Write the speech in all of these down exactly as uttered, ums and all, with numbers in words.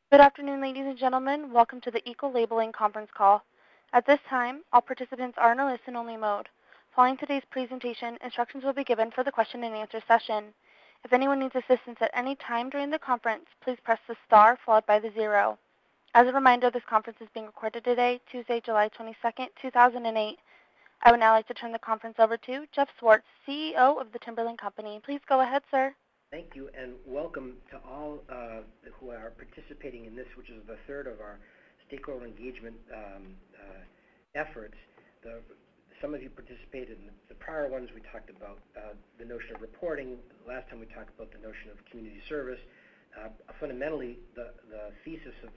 Good afternoon, ladies and gentlemen. Welcome to the Eco-Labeling conference call. At this time, all participants are in a listen-only mode. Following today's presentation, instructions will be given for the question and answer session. If anyone needs assistance at any time during the conference, please press the star followed by the zero. As a reminder, this conference is being recorded today, Tuesday, July twenty-second, two thousand eight. I would now like to turn the conference over to Jeff Swartz, C E O of the Timberland Company. Please go ahead, sir. Thank you, and welcome to all uh, who are participating in this, which is the third of our stakeholder engagement um, uh, efforts. The, some of you participated in the, the prior ones. We talked about uh, the notion of reporting. Last time we talked about the notion of community service. Uh, fundamentally, the, the thesis of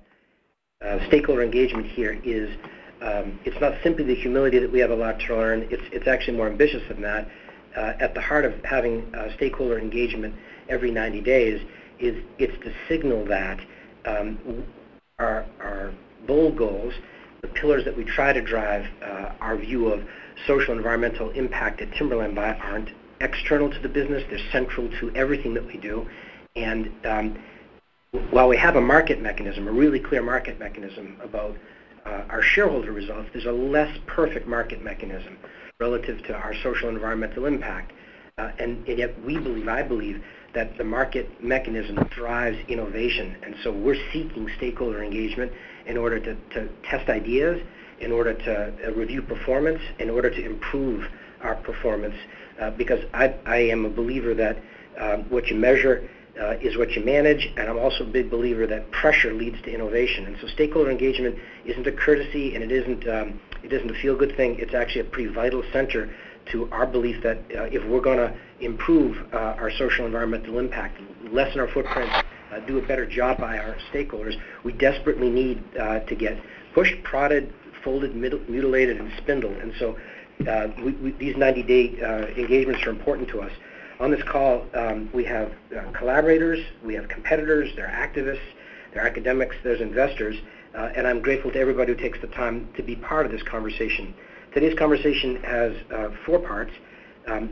uh, uh, stakeholder engagement here is um, it's not simply the humility that we have a lot to learn. It's, it's actually more ambitious than that. Uh, at the heart of having uh, stakeholder engagement every ninety days is it's to signal that um, our, our bold goals, the pillars that we try to drive uh, our view of social and environmental impact at Timberland by aren't external to the business. They're central to everything that we do. And um, while we have a market mechanism, a really clear market mechanism about uh, our shareholder results, there's a less perfect market mechanism relative to our social and environmental impact. Uh, and, and yet we believe, I believe, that the market mechanism drives innovation. And so we're seeking stakeholder engagement in order to, to test ideas, in order to uh, review performance, in order to improve our performance. Uh, because I, I am a believer that um, what you measure uh, is what you manage, and I'm also a big believer that pressure leads to innovation. And so stakeholder engagement isn't a courtesy, and it isn't um, It isn't a feel-good thing. It's actually a pretty vital center to our belief that uh, if we're going to improve uh, our social and environmental impact, lessen our footprint, uh, do a better job by our stakeholders, we desperately need uh, to get pushed, prodded, folded, mutilated, and spindled. And so uh, we, we, these ninety-day uh, engagements are important to us. On this call, um, we have uh, collaborators, we have competitors, there are activists, there are academics, there's investors. Uh, and I'm grateful to everybody who takes the time to be part of this conversation. Today's conversation has uh, four parts um,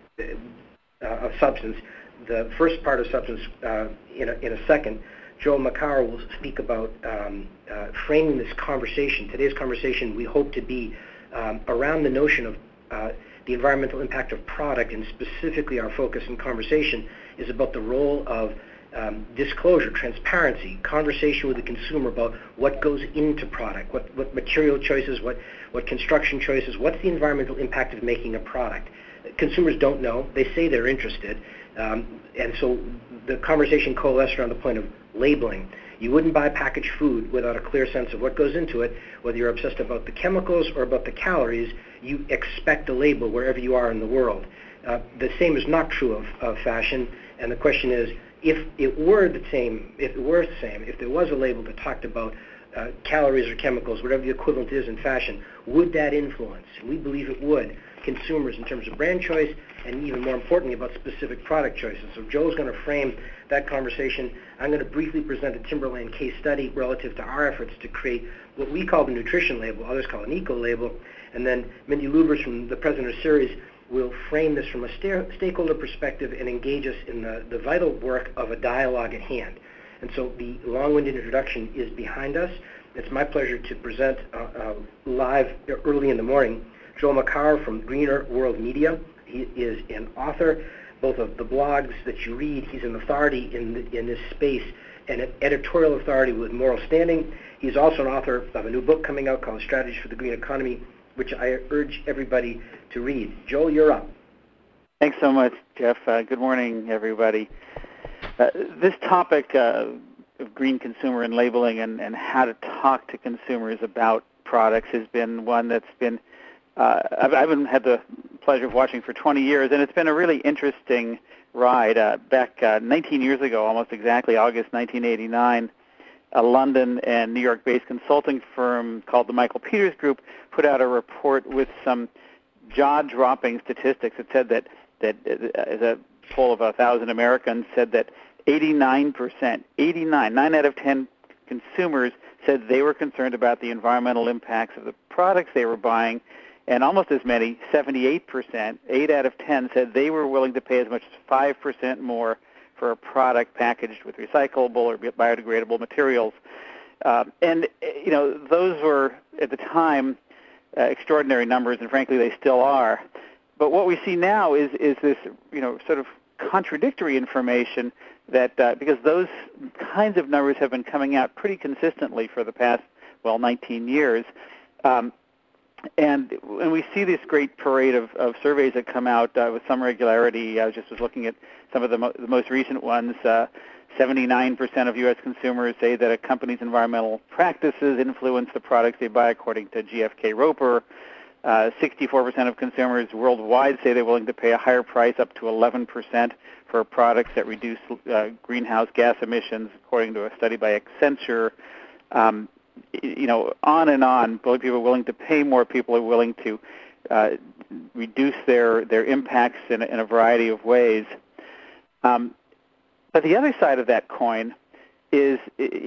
uh, of substance. The first part of substance, uh, in, a, in a second, Joel Macar will speak about um, uh, framing this conversation. Today's conversation, we hope to be um, around the notion of uh, the environmental impact of product, and specifically our focus in conversation is about the role of Um, disclosure, transparency, conversation with the consumer about what goes into product, what, what material choices, what, what construction choices, what's the environmental impact of making a product. Consumers don't know. They say they're interested. Um, and so the conversation coalesced around the point of labeling. You wouldn't buy packaged food without a clear sense of what goes into it. Whether you're obsessed about the chemicals or about the calories, you expect a label wherever you are in the world. Uh, the same is not true of, of fashion, and the question is, if it were the same, if it were the same, if there was a label that talked about uh, calories or chemicals, whatever the equivalent is in fashion, would that influence? And we believe it would consumers in terms of brand choice, and even more importantly about specific product choices. So Joe's going to frame that conversation. I'm going to briefly present a Timberland case study relative to our efforts to create what we call the nutrition label, others call an eco label, and then Mindy Lubers, from the president of Ceres, will frame this from a sta- stakeholder perspective and engage us in the, the vital work of a dialogue at hand. And so the long-winded introduction is behind us. It's my pleasure to present uh, uh, live early in the morning Joel Macar from Greener World Media. He is an author, both of the blogs that you read. He's an authority in, the, in this space, and an editorial authority with moral standing. He's also an author of a new book coming out called Strategies for the Green Economy, which I urge everybody to read. Joel, you're up. Thanks so much, Jeff. Uh, good morning, everybody. Uh, this topic uh, of green consumer and labeling and, and how to talk to consumers about products has been one that's been, uh, I've, I've been, had the pleasure of watching for twenty years, and it's been a really interesting ride. Uh, back uh, nineteen years ago, almost exactly, August nineteen eighty-nine, a London and New York-based consulting firm called the Michael Peters Group put out a report with some jaw-dropping statistics. It said that, that as a poll of one thousand Americans said that eighty-nine percent, eighty-nine, nine out of ten consumers said they were concerned about the environmental impacts of the products they were buying, and almost as many, seventy-eight percent, eight out of ten, said they were willing to pay as much as five percent more for a product packaged with recyclable or biodegradable materials. Uh, and, you know, those were, at the time, uh, extraordinary numbers, and frankly, they still are. But what we see now is, is this, you know, sort of contradictory information that, uh, because those kinds of numbers have been coming out pretty consistently for the past, well, nineteen years. Um, and when we see this great parade of, of surveys that come out uh, with some regularity, I just was looking at some of the, mo- the most recent ones. Uh, seventy-nine percent of U S consumers say that a company's environmental practices influence the products they buy, according to G F K Roper. Uh, sixty-four percent of consumers worldwide say they're willing to pay a higher price, up to eleven percent, for products that reduce uh, greenhouse gas emissions, according to a study by Accenture. Um, you know, on and on. Both people are willing to pay more. People are willing to uh, reduce their, their impacts in a, in a variety of ways. Um, but the other side of that coin is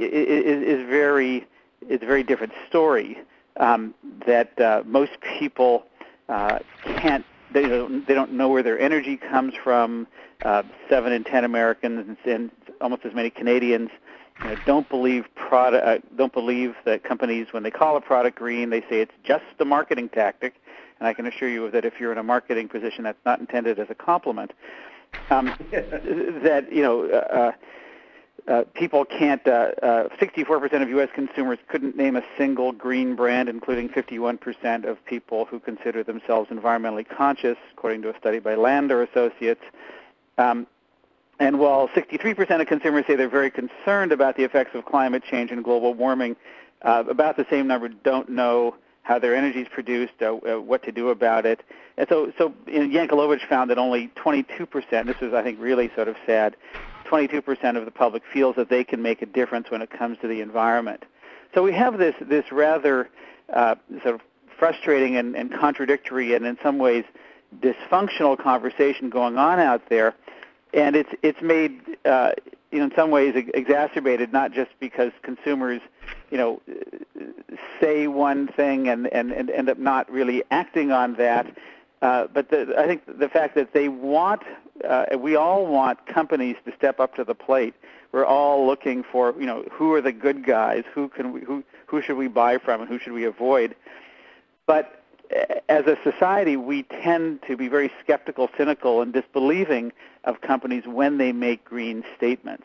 is, is very is a very different story. Um, that uh, most people uh, can't. They don't, they don't know where their energy comes from. Uh, seven in ten Americans and almost as many Canadians you know, don't believe product. Uh, don't believe that companies, when they call a product green, they say it's just a marketing tactic. And I can assure you that if you're in a marketing position, that's not intended as a compliment. Um, that you know. Uh, Uh, people can't, uh, uh, sixty-four percent of U S consumers couldn't name a single green brand, including fifty-one percent of people who consider themselves environmentally conscious, according to a study by Lander Associates. Um, and while sixty-three percent of consumers say they're very concerned about the effects of climate change and global warming, uh, about the same number don't know how their energy is produced, uh, uh, what to do about it. And so, so you know, Yankelovich found that only twenty-two percent, this was, I think, really sort of sad, twenty-two percent of the public feels that they can make a difference when it comes to the environment. So we have this this rather uh, sort of frustrating and, and contradictory and in some ways dysfunctional conversation going on out there, and it's it's made uh, you know in some ways exacerbated not just because consumers you know say one thing and, and, and end up not really acting on that. Uh, but the, I think the fact that they want, uh, we all want companies to step up to the plate. We're all looking for, you know, who are the good guys? Who can we, who, who should we buy from, and who should we avoid? But as a society, we tend to be very skeptical, cynical, and disbelieving of companies when they make green statements.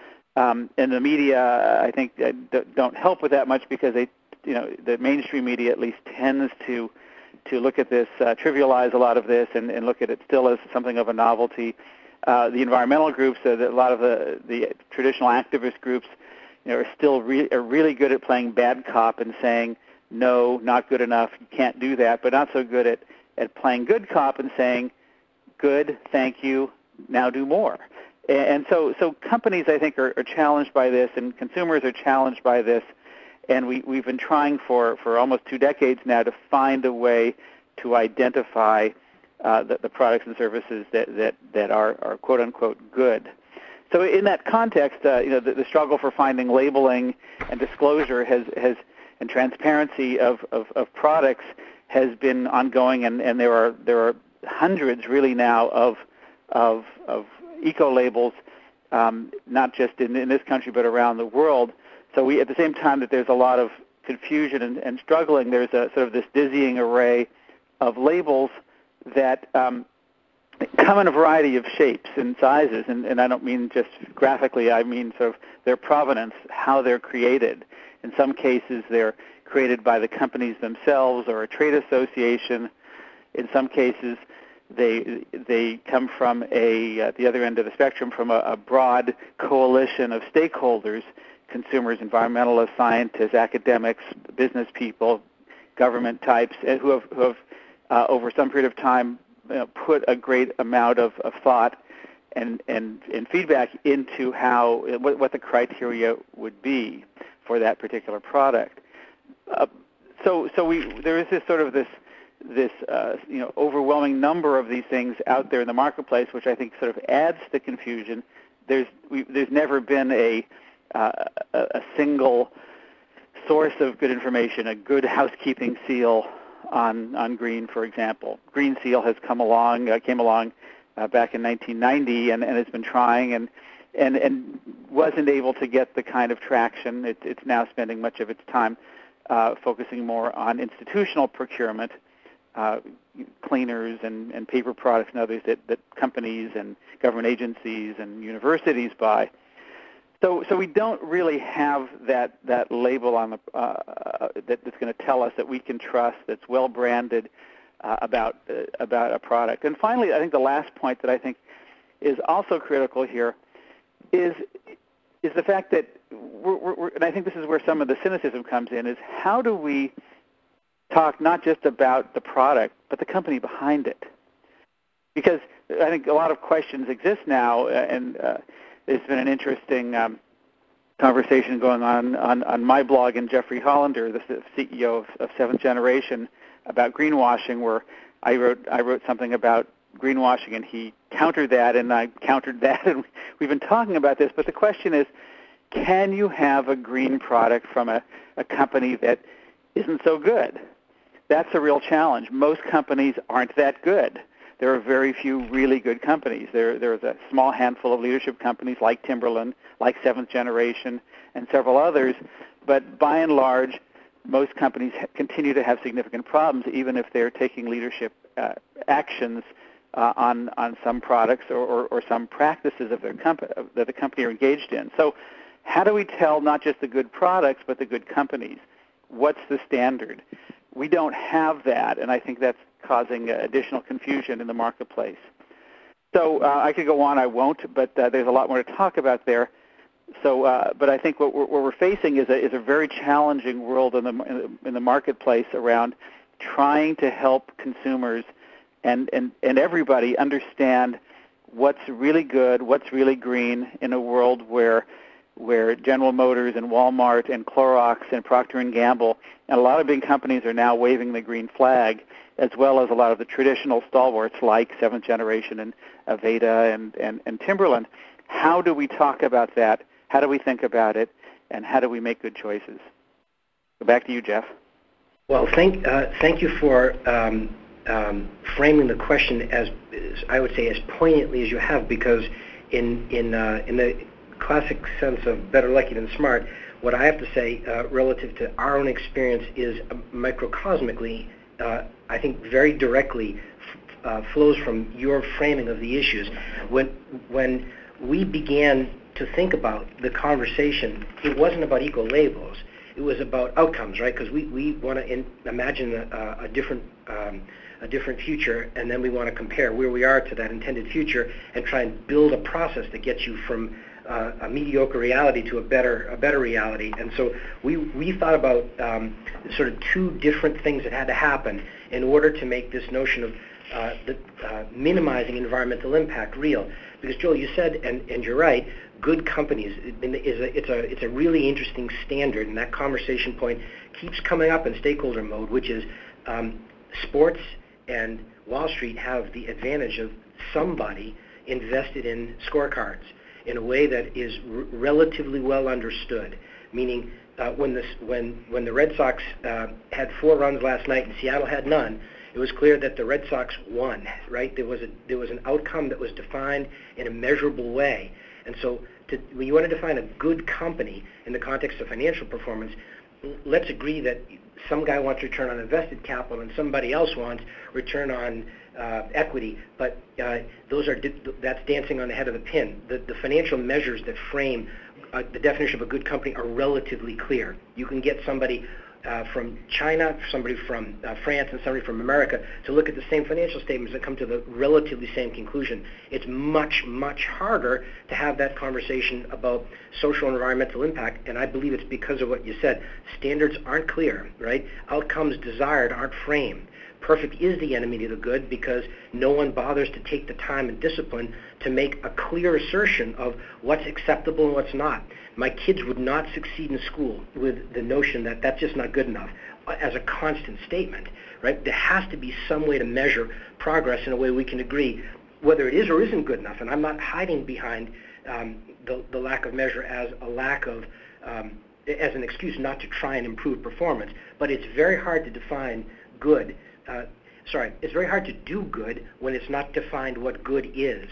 Um, and the media, I think, uh, don't help with that much because they, you know, the mainstream media at least tends to. to look at this, uh, trivialize a lot of this, and, and look at it still as something of a novelty. Uh, the environmental groups, uh, a lot of the, the traditional activist groups, you know, are still re- are really good at playing bad cop and saying, no, not good enough, you can't do that, but not so good at, at playing good cop and saying, good, thank you, now do more. And, and so, so companies, I think, are, are challenged by this, and consumers are challenged by this. And we, we've been trying for, for almost two decades now to find a way to identify uh, the, the products and services that, that, that are, are quote-unquote good. So in that context, uh, you know, the, the struggle for finding labeling and disclosure has, has and transparency of, of, of products has been ongoing, and, and there are there are hundreds really now of of, of eco-labels, um, not just in, in this country but around the world. So we, at the same time that there's a lot of confusion and, and struggling, there's a sort of this dizzying array of labels that um, come in a variety of shapes and sizes, and, and I don't mean just graphically, I mean sort of their provenance, how they're created. In some cases, they're created by the companies themselves or a trade association. In some cases, they they come from a, at the other end of the spectrum, from a, a broad coalition of stakeholders, consumers, environmentalists, scientists, academics, business people, government types, who have, who have uh, over some period of time, you know, put a great amount of, of thought and, and, and feedback into how what, what the criteria would be for that particular product. Uh, so so we there is this sort of this this uh, you know overwhelming number of these things out there in the marketplace, which I think sort of adds to the confusion. There's we, there's never been a Uh, a, a single source of good information, a good housekeeping seal on on green, for example. Green Seal has come along, uh, came along uh, back in nineteen ninety, and, and has been trying, and and and wasn't able to get the kind of traction. It, it's now spending much of its time uh, focusing more on institutional procurement, uh, cleaners and, and paper products and others that, that companies and government agencies and universities buy. So, so we don't really have that, that label on the uh, that, that's going to tell us that we can trust, that's well branded uh, about uh, about a product. And finally, I think the last point that I think is also critical here is is the fact that we're, we're, and I think this is where some of the cynicism comes in, is how do we talk not just about the product but the company behind it? Because I think a lot of questions exist now, and uh, there's been an interesting um, conversation going on, on on my blog, and Jeffrey Hollander, the C E O of, of Seventh Generation, about greenwashing, where I wrote I wrote something about greenwashing, and he countered that, and I countered that, and we've been talking about this. But the question is, can you have a green product from a, a company that isn't so good? That's a real challenge. Most companies aren't that good. There are very few really good companies. There, there's a small handful of leadership companies like Timberland, like Seventh Generation, and several others. But by and large, most companies ha- continue to have significant problems, even if they're taking leadership uh, actions uh, on on some products or, or, or some practices of their comp- that the company are engaged in. So, how do we tell not just the good products but the good companies? What's the standard? We don't have that, and I think that's causing uh, additional confusion in the marketplace. So uh, I could go on, I won't, but uh, there's a lot more to talk about there. So, uh, but I think what we're, what we're facing is a, is a very challenging world in the in the marketplace around trying to help consumers and, and, and everybody understand what's really good, what's really green in a world where where General Motors and Walmart and Clorox and Procter and Gamble and a lot of big companies are now waving the green flag, as well as a lot of the traditional stalwarts like Seventh Generation and Aveda and, and, and Timberland. How do we talk about that? How do we think about it? And how do we make good choices? So back to you, Jeff. Well, thank uh, thank you for um, um, framing the question as, as I would say as poignantly as you have, because in in uh, in the classic sense of better lucky than smart, what I have to say uh, relative to our own experience is uh, microcosmically, uh, I think very directly f- uh, flows from your framing of the issues. When when we began to think about the conversation, it wasn't about eco-labels. It was about outcomes, right? Because we, we want to imagine a, a different um, a different future, and then we want to compare where we are to that intended future and try and build a process that gets you from Uh, a mediocre reality to a better a better reality. And so we we thought about um, sort of two different things that had to happen in order to make this notion of uh, the, uh, minimizing environmental impact real. Because Joel, you said, and, and you're right, good companies is a, it's a it's a really interesting standard, and that conversation point keeps coming up in stakeholder mode, which is um, sports and Wall Street have the advantage of somebody invested in scorecards in a way that is r- relatively well understood, meaning uh, when, this, when, when the Red Sox uh, had four runs last night and Seattle had none, it was clear that the Red Sox won, right? There was, a, there was an outcome that was defined in a measurable way. And so to, when you want to define a good company in the context of financial performance, let's agree that some guy wants return on invested capital and somebody else wants return on Uh, equity, but uh, those are di- that's dancing on the head of the pin. The, the financial measures that frame uh, the definition of a good company are relatively clear. You can get somebody uh, from China, somebody from uh, France, and somebody from America to look at the same financial statements and come to the relatively same conclusion. It's much, much harder to have that conversation about social and environmental impact, and I believe it's because of what you said. Standards aren't clear, right? Outcomes desired aren't framed. Perfect is the enemy of the good because no one bothers to take the time and discipline to make a clear assertion of what's acceptable and what's not. My kids would not succeed in school with the notion that that's just not good enough as a constant statement, right? There has to be some way to measure progress in a way we can agree whether it is or isn't good enough. And I'm not hiding behind um, the, the lack of measure as a lack of, um, as an excuse not to try and improve performance. But it's very hard to define good Uh, sorry, it's very hard to do good when it's not defined what good is.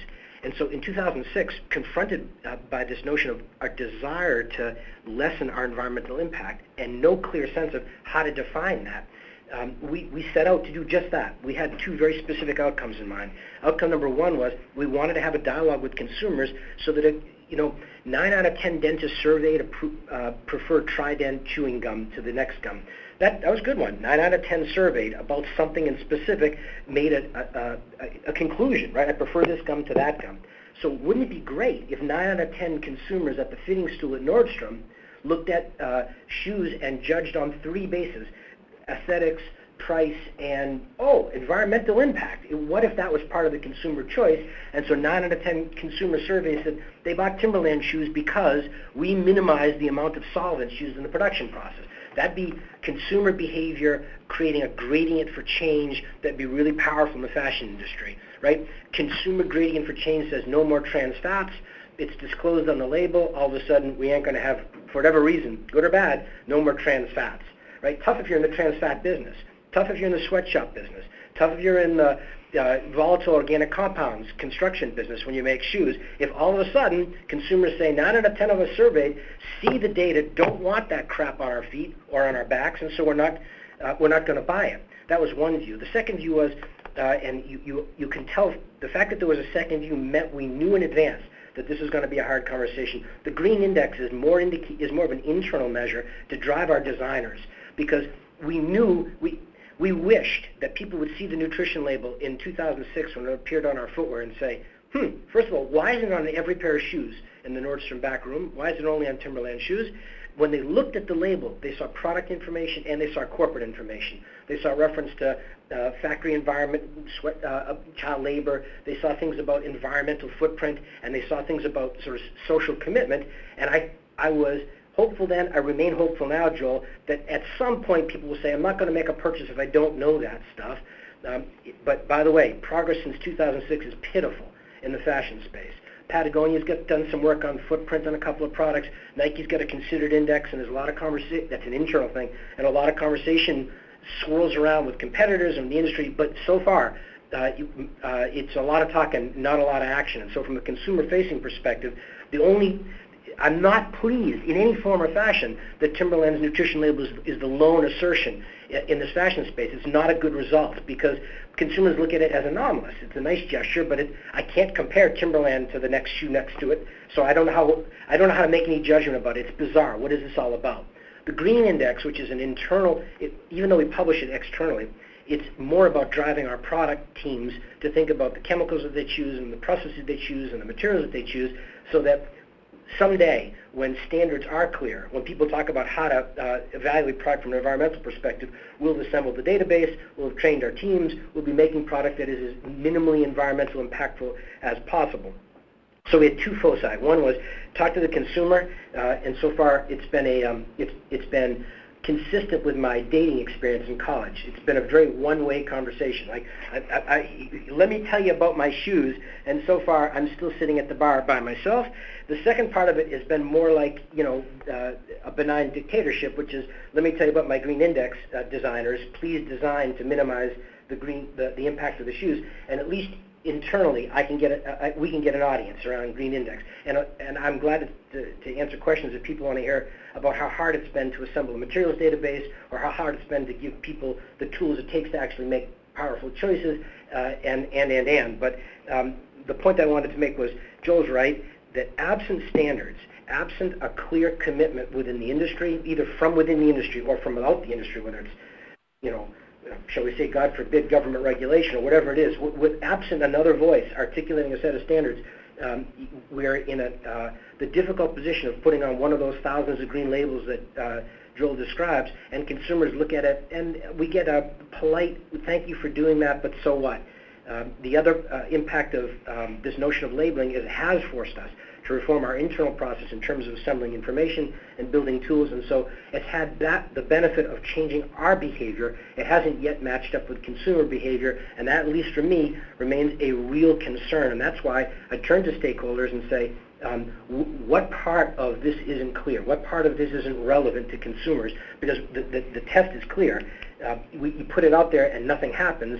And so in two thousand six, confronted uh, by this notion of our desire to lessen our environmental impact and no clear sense of how to define that, um, we, we set out to do just that. We had two very specific outcomes in mind. Outcome number one was we wanted to have a dialogue with consumers so that, it, you know, nine out of ten dentists surveyed uh, prefer Trident chewing gum to the next gum. That, that was a good one. Nine out of ten surveyed about something in specific made a, a, a, a conclusion, right? I prefer this gum to that gum. So wouldn't it be great if nine out of ten consumers at the fitting stool at Nordstrom looked at uh, shoes and judged on three bases: aesthetics, price, and, oh, environmental impact. What if that was part of the consumer choice? And so nine out of ten consumer surveys said they bought Timberland shoes because we minimize the amount of solvents used in the production process. That'd be consumer behavior creating a gradient for change that'd be really powerful in the fashion industry, right? Consumer gradient for change says no more trans fats. It's disclosed on the label. All of a sudden, we ain't going to have, for whatever reason, good or bad, no more trans fats, right? Tough if you're in the trans fat business. Tough if you're in the sweatshop business. Tough if you're in the uh, volatile organic compounds construction business when you make shoes. If all of a sudden consumers say nine out of ten of us surveyed see the data, don't want that crap on our feet or on our backs, and so we're not uh, we're not going to buy it. That was one view. The second view was, uh, and you, you you can tell the fact that there was a second view meant we knew in advance that this is going to be a hard conversation. The Green Index is more indica- is more of an internal measure to drive our designers, because we knew we. We wished that people would see the nutrition label in two thousand six when it appeared on our footwear and say, hmm, first of all, why isn't it on every pair of shoes in the Nordstrom back room? Why is it only on Timberland shoes? When they looked at the label, they saw product information and they saw corporate information. They saw reference to uh, factory environment, sweat, uh, child labor. They saw things about environmental footprint, and they saw things about sort of social commitment. And I, I was hopeful then, I remain hopeful now, Joel, that at some point people will say, I'm not going to make a purchase if I don't know that stuff. Um, but by the way, progress since two thousand six is pitiful in the fashion space. Patagonia's got done some work on footprint on a couple of products. Nike's got a considered index, and there's a lot of conversation, that's an internal thing, and a lot of conversation swirls around with competitors and the industry, but so far, uh, you, uh, it's a lot of talk and not a lot of action. And so from a consumer-facing perspective, the only I'm not pleased in any form or fashion that Timberland's nutrition label is, is the lone assertion in this fashion space. It's not a good result because consumers look at it as anomalous. It's a nice gesture, but it, I can't compare Timberland to the next shoe next to it, so I don't know how I don't know how to make any judgment about it. It's bizarre. What is this all about? The Green Index, which is an internal, it, even though we publish it externally, it's more about driving our product teams to think about the chemicals that they choose and the processes they choose and the materials that they choose, so that someday, when standards are clear, when people talk about how to uh, evaluate product from an environmental perspective, we'll have assembled the database, we'll have trained our teams, we'll be making product that is as minimally environmental impactful as possible. So we had two foci. One was talk to the consumer, uh, and so far it's been a um, it's it's been consistent with my dating experience in college. It's been a very one-way conversation. Like, I, I, I, let me tell you about my shoes, and so far I'm still sitting at the bar by myself. The second part of it has been more like, you know, uh, a benign dictatorship, which is, let me tell you about my Green Index uh, designers. Please design to minimize the green the, the impact of the shoes, and at least internally, I can get a, uh, we can get an audience around Green Index, and uh, and I'm glad to, to answer questions if people want to hear about how hard it's been to assemble a materials database, or how hard it's been to give people the tools it takes to actually make powerful choices, uh, and and and and. But um, the point I wanted to make was, Joel's right, that absent standards, absent a clear commitment within the industry, either from within the industry or from without the industry, whether it's, you know, shall we say, God forbid, government regulation or whatever it is, with, with absent another voice articulating a set of standards, um, we're in a, uh, the difficult position of putting on one of those thousands of green labels that uh, Joel describes, and consumers look at it, and we get a polite, thank you for doing that, but so what? Um, the other uh, impact of um, this notion of labeling is it has forced us to reform our internal process in terms of assembling information and building tools, and so it's had that the benefit of changing our behavior. It hasn't yet matched up with consumer behavior, and that, at least for me, remains a real concern, and that's why I turn to stakeholders and say, um, w- what part of this isn't clear? What part of this isn't relevant to consumers? Because the, the, the test is clear. Uh, we, you put it out there and nothing happens.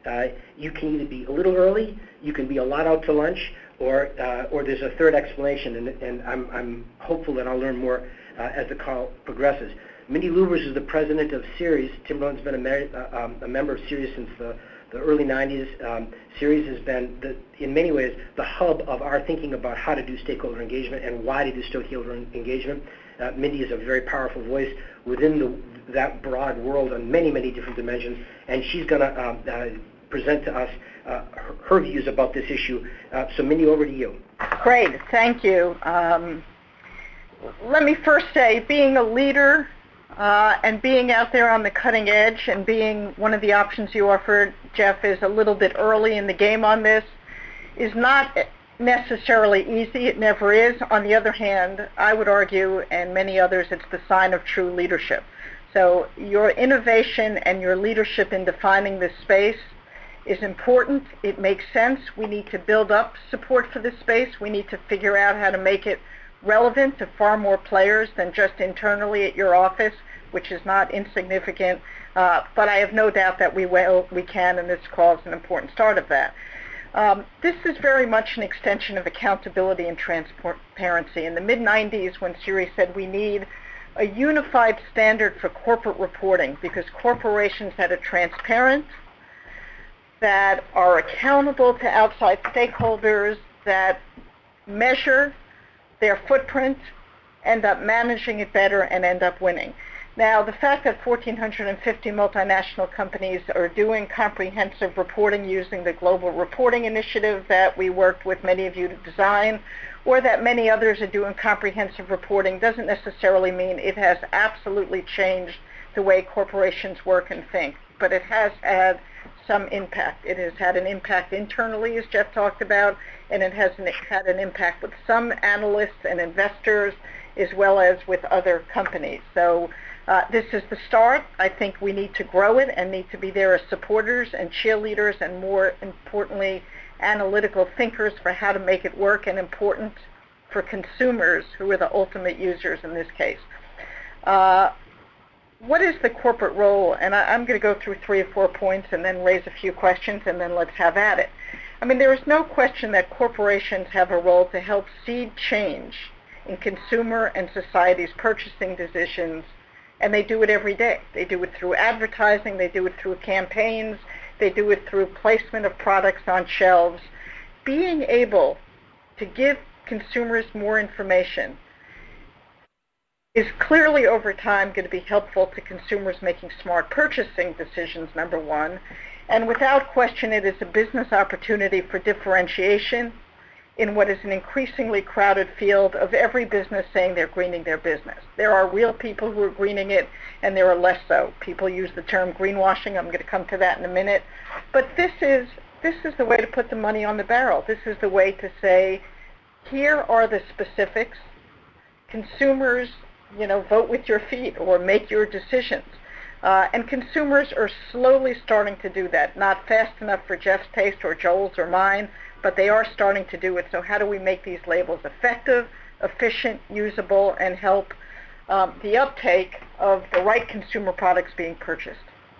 Uh, you can either be a little early, you can be a lot out to lunch, or uh, or there's a third explanation, and, and I'm, I'm hopeful that I'll learn more uh, as the call progresses. Mindy Lubers is the president of Ceres. Timberland's been a, mer- uh, um, a member of Ceres since the, the early nineties. Um, Ceres has been, the, in many ways, the hub of our thinking about how to do stakeholder engagement and why to do stakeholder engagement. Uh, Mindy is a very powerful voice within the, that broad world on many, many different dimensions, and she's going to um, uh, present to us uh, her, her views about this issue. Uh, so, Mindy, over to you. Great, thank you. Um, let me first say, being a leader uh, and being out there on the cutting edge and being one of the options you offered, Jeff, is a little bit early in the game on this, is not necessarily easy. It never is. On the other hand, I would argue, and many others, it's the sign of true leadership. So your innovation and your leadership in defining this space is important. It makes sense. We need to build up support for this space. We need to figure out how to make it relevant to far more players than just internally at your office, which is not insignificant. Uh, but I have no doubt that we will, we can, and this call is an important start of that. Um, this is very much an extension of accountability and transparency. In the mid nineties, when Ceres said we need a unified standard for corporate reporting because corporations that are transparent, that are accountable to outside stakeholders, that measure their footprint, end up managing it better, and end up winning. Now, the fact that one thousand four hundred fifty multinational companies are doing comprehensive reporting using the Global Reporting Initiative that we worked with many of you to design, or that many others are doing comprehensive reporting, doesn't necessarily mean it has absolutely changed the way corporations work and think. But it has had some impact. It has had an impact internally, as Jeff talked about, and it has had an impact with some analysts and investors, as well as with other companies. So uh, this is the start. I think we need to grow it and need to be there as supporters and cheerleaders and, more importantly, analytical thinkers for how to make it work, and important for consumers who are the ultimate users in this case. Uh, what is the corporate role? And I, I'm going to go through three or four points and then raise a few questions, and then let's have at it. I mean, there is no question that corporations have a role to help seed change in consumer and society's purchasing decisions, and they do it every day. They do it through advertising, they do it through campaigns, they do it through placement of products on shelves. Being able to give consumers more information is clearly over time going to be helpful to consumers making smart purchasing decisions, number one. And without question, it is a business opportunity for differentiation in what is an increasingly crowded field of every business saying they're greening their business. There are real people who are greening it, and there are less so. People use the term greenwashing. I'm going to come to that in a minute. But this is this is the way to put the money on the barrel. This is the way to say, here are the specifics. Consumers, you know, vote with your feet or make your decisions. Uh, and consumers are slowly starting to do that. Not fast enough for Jeff's taste or Joel's or mine, but they are starting to do it. So how do we make these labels effective, efficient, usable, and help um, the uptake of the right consumer products being purchased?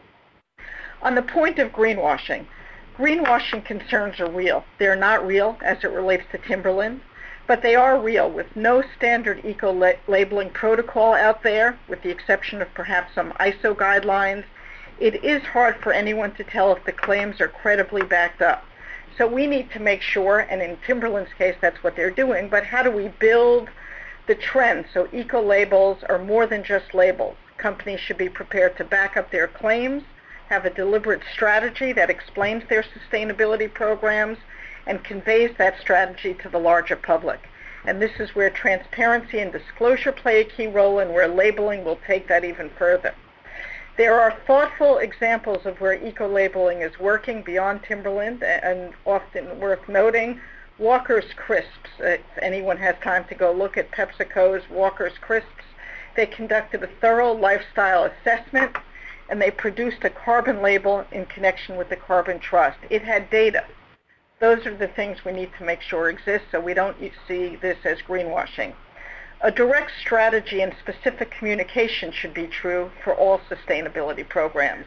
On the point of greenwashing, greenwashing concerns are real. They're not real as it relates to Timberland, but they are real with no standard eco-labeling protocol out there, with the exception of perhaps some I S O guidelines. It is hard for anyone to tell if the claims are credibly backed up. So we need to make sure, and in Timberland's case, that's what they're doing, but how do we build the trend so eco-labels are more than just labels? Companies should be prepared to back up their claims, have a deliberate strategy that explains their sustainability programs, and conveys that strategy to the larger public. And this is where transparency and disclosure play a key role, and where labeling will take that even further. There are thoughtful examples of where eco-labeling is working beyond Timberland, and often worth noting. Walker's Crisps, if anyone has time to go look at PepsiCo's Walker's Crisps, they conducted a thorough lifestyle assessment, and they produced a carbon label in connection with the Carbon Trust. It had data. Those are the things we need to make sure exist so we don't see this as greenwashing. A direct strategy and specific communication should be true for all sustainability programs.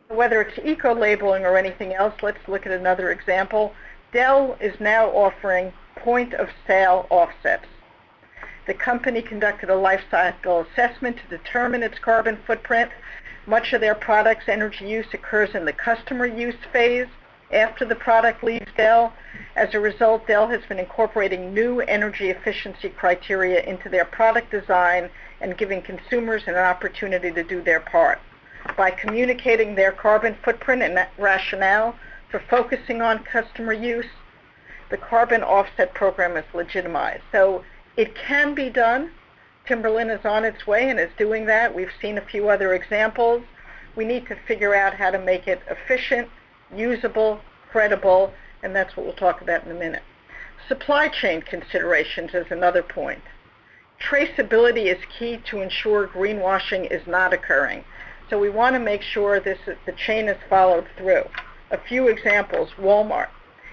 Whether it's eco-labeling or anything else, let's look at another example. Dell is now offering point-of-sale offsets. The company conducted a life cycle assessment to determine its carbon footprint. Much of their product's energy use occurs in the customer use phase after the product leaves Dell. As a result, Dell has been incorporating new energy efficiency criteria into their product design and giving consumers an opportunity to do their part. By communicating their carbon footprint and rationale for focusing on customer use, the carbon offset program is legitimized. So it can be done. Timberland is on its way and is doing that. We've seen a few other examples. We need to figure out how to make it efficient, usable, credible, and that's what we'll talk about in a minute. Supply chain considerations is another point. Traceability is key to ensure greenwashing is not occurring. So we want to make sure this is, the chain is followed through. A few examples, Walmart.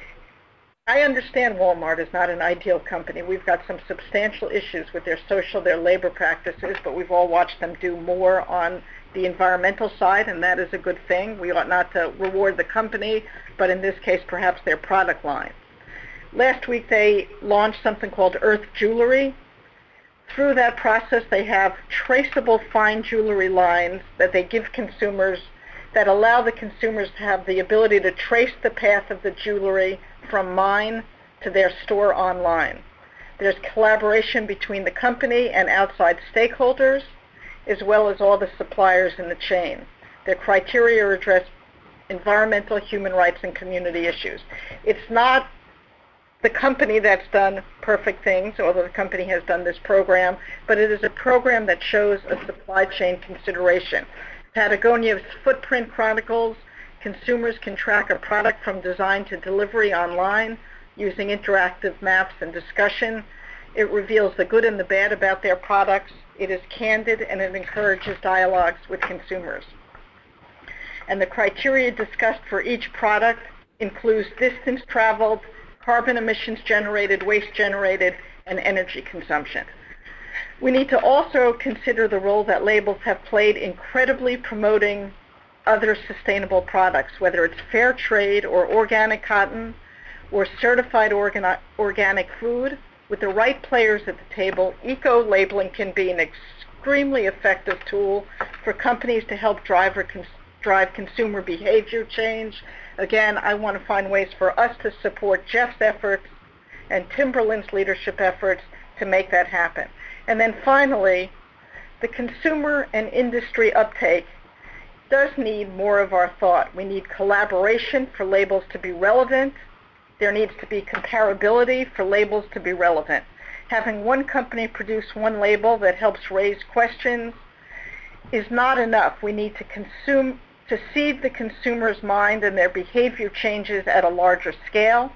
I understand Walmart is not an ideal company. We've got some substantial issues with their social, their labor practices, but we've all watched them do more on the environmental side, and that is a good thing. We ought not to reward the company, but in this case, perhaps their product line. Last week, they launched something called Earth Jewelry. Through that process, they have traceable fine jewelry lines that they give consumers that allow the consumers to have the ability to trace the path of the jewelry from mine to their store online. There's collaboration between the company and outside stakeholders, as well as all the suppliers in the chain. Their criteria address environmental, human rights, and community issues. It's not the company that's done perfect things, although the company has done this program, but it is a program that shows a supply chain consideration. Patagonia's Footprint Chronicles, consumers can track a product from design to delivery online using interactive maps and discussion. It reveals the good and the bad about their products. It is candid, and it encourages dialogues with consumers. And the criteria discussed for each product includes distance traveled, carbon emissions generated, waste generated, and energy consumption. We need to also consider the role that labels have played incredibly promoting other sustainable products, whether it's fair trade or organic cotton or certified organ- organic food. With the right players at the table, eco-labeling can be an extremely effective tool for companies to help drive, or cons- drive consumer behavior change. Again, I want to find ways for us to support Jeff's efforts and Timberland's leadership efforts to make that happen. And then finally, the consumer and industry uptake does need more of our thought. We need collaboration for labels to be relevant. There needs to be comparability for labels to be relevant. Having one company produce one label that helps raise questions is not enough. We need to consume, to seed the consumer's mind and their behavior changes at a larger scale.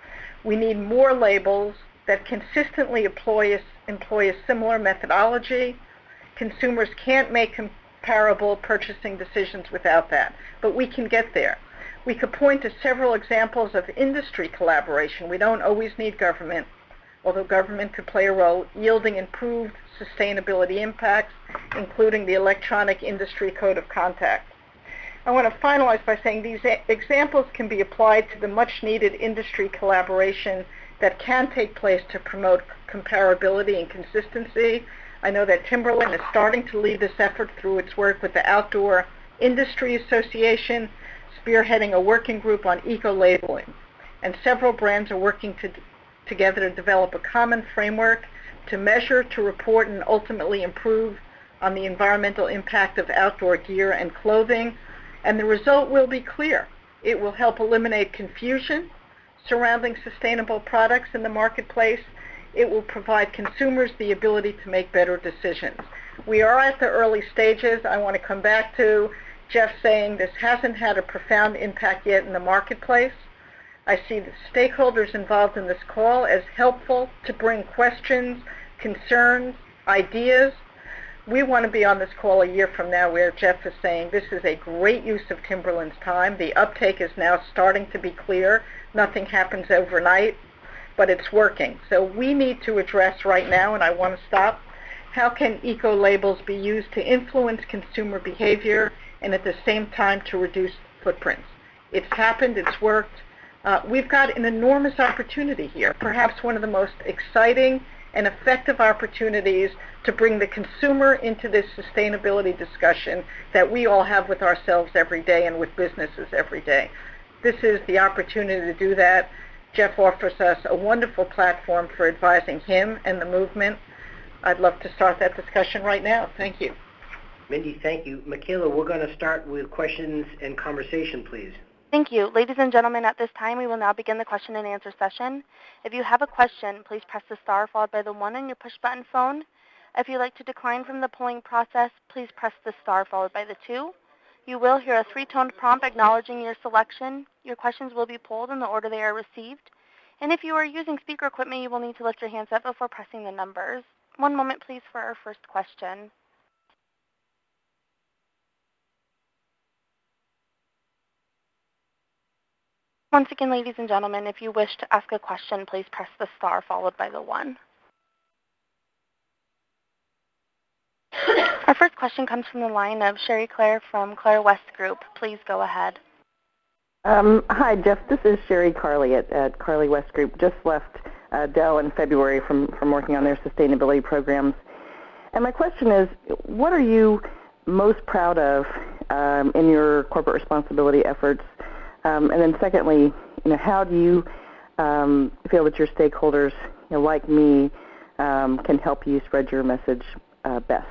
We need more labels that consistently employ a, employ a similar methodology. Consumers can't make comparable purchasing decisions without that, but we can get there. We could point to several examples of industry collaboration. We don't always need government, although government could play a role, yielding improved sustainability impacts, including the Electronic Industry Code of Conduct. I want to finalize by saying these examples can be applied to the much-needed industry collaboration that can take place to promote comparability and consistency. I know that Timberland is starting to lead this effort through its work with the Outdoor Industry Association, spearheading a working group on eco-labeling. And several brands are working to, together to develop a common framework to measure, to report, and ultimately improve on the environmental impact of outdoor gear and clothing. And the result will be clear. It will help eliminate confusion surrounding sustainable products in the marketplace. It will provide consumers the ability to make better decisions. We are at the early stages. I want to come back to Jeff saying this hasn't had a profound impact yet in the marketplace. I see the stakeholders involved in this call as helpful to bring questions, concerns, ideas. We want to be on this call a year from now where Jeff is saying this is a great use of Timberland's time. The uptake is now starting to be clear. Nothing happens overnight, but it's working. So we need to address right now, and I want to stop, how can eco-labels be used to influence consumer behavior and at the same time to reduce footprints? It's happened, it's worked. Uh, we've got an enormous opportunity here, perhaps one of the most exciting and effective opportunities to bring the consumer into this sustainability discussion that we all have with ourselves every day and with businesses every day. This is the opportunity to do that. Jeff offers us a wonderful platform for advising him and the movement. I'd love to start that discussion right now. Thank you. Mindy, thank you. Michaela, we're going to start with questions and conversation, please. Thank you. Ladies and gentlemen, at this time, we will now begin the question and answer session. If you have a question, please press the star followed by the one on your push-button phone. If you'd like to decline from the polling process, please press the star followed by the two. You will hear a three-toned prompt acknowledging your selection. Your questions will be polled in the order they are received. And if you are using speaker equipment, you will need to lift your handset before pressing the numbers. One moment, please, for our first question. Once again, ladies and gentlemen, if you wish to ask a question, please press the star followed by the one. Our first question comes from the line of Sherry Claire from Claire West Group. Please go ahead. Um, hi, Jeff. This is Sherry Carley at, at Carley West Group. Just left uh, Dell in February from, from working on their sustainability programs. And my question is, what are you most proud of um, in your corporate responsibility efforts? Um, and then secondly, you know, how do you um, feel that your stakeholders, you know, like me, um, can help you spread your message uh, best?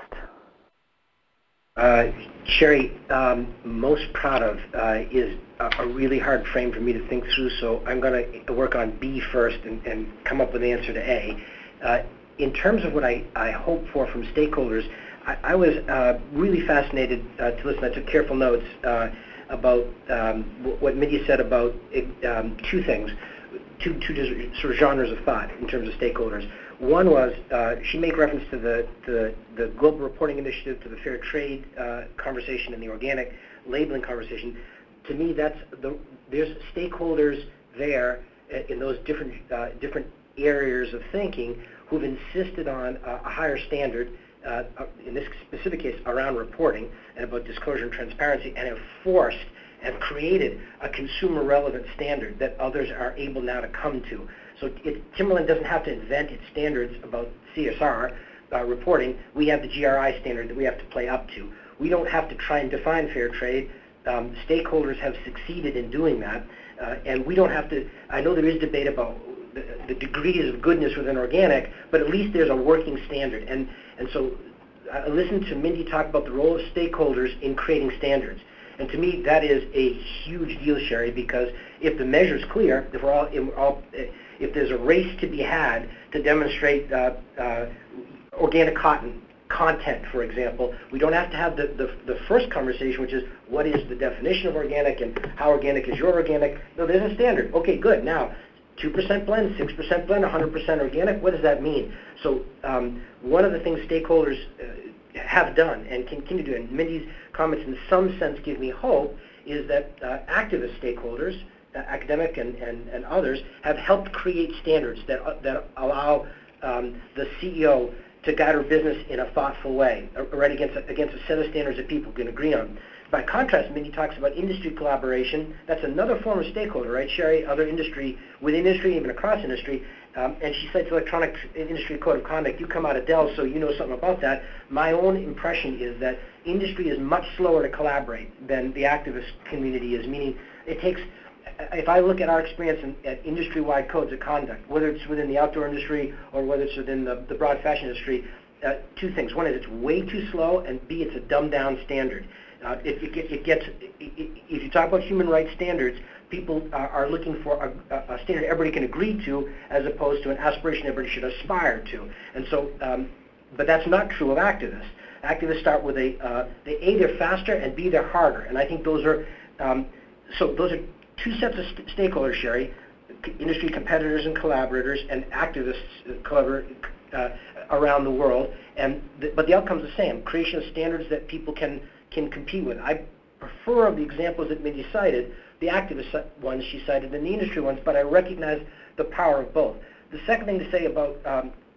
Uh, Sherry, um, most proud of uh, is a, a really hard frame for me to think through, so I'm going to work on B first and, and come up with an answer to A. Uh, in terms of what I, I hope for from stakeholders, I, I was uh, really fascinated uh, to listen. I took careful notes uh, about um, what Mindy said about um, two things, two, two sort of genres of thought in terms of stakeholders. One was uh, she made reference to the, the, the Global Reporting Initiative, to the fair trade uh, conversation, and the organic labeling conversation. To me, that's the, there's stakeholders there in those different uh, different areas of thinking who've insisted on a, a higher standard, uh, in this specific case, around reporting and about disclosure and transparency, and have forced and created a consumer-relevant standard that others are able now to come to. So it, Timberland doesn't have to invent its standards about C S R uh, reporting. We have the G R I standard that we have to play up to. We don't have to try and define fair trade. Um, stakeholders have succeeded in doing that, uh, and we don't have to. I know there is debate about the, the degrees of goodness within organic, but at least there's a working standard. And and so I listened to Mindy talk about the role of stakeholders in creating standards. And to me, that is a huge deal, Sherry, because if the measure's clear, if we're all, if, we're all, if there's a race to be had to demonstrate uh, uh, organic cotton content, for example, we don't have to have the, the, the first conversation, which is what is the definition of organic and how organic is your organic. No, there's a standard. Okay, good. Now, two percent blend, six percent blend, one hundred percent organic, what does that mean? So um, one of the things stakeholders uh, have done and continue to do, and Mindy's comments in some sense give me hope, is that uh, activist stakeholders, uh, academic and, and, and others, have helped create standards that, uh, that allow um, the C E O to guide her business in a thoughtful way, uh, right against a, against a set of standards that people can agree on. By contrast, Mindy talks about industry collaboration. That's another form of stakeholder, right, Sherry? Other industry, within industry, even across industry. Um, and she cites Electronic Industry Code of Conduct. You come out of Dell, so you know something about that. My own impression is that industry is much slower to collaborate than the activist community is, meaning it takes, if I look at our experience in, at industry-wide codes of conduct, whether it's within the outdoor industry or whether it's within the, the broad fashion industry, uh, two things. One is it's way too slow, and B, it's a dumbed-down standard. Uh, it, it, it gets, it, it, if you talk about human rights standards, people are, are looking for a, a standard everybody can agree to, as opposed to an aspiration everybody should aspire to. And so, um, but that's not true of activists. Activists start with a, uh, they A, they're faster, and B, they're harder. And I think those are, um, so those are two sets of st- stakeholders, Sherry, industry competitors and collaborators, and activists uh, collaborate uh, around the world. And the, but the outcome's the same: creation of standards that people can can compete with. I prefer of the examples that Mindy cited, the activist ones she cited than the industry ones, but I recognize the power of both. The second thing to say about um,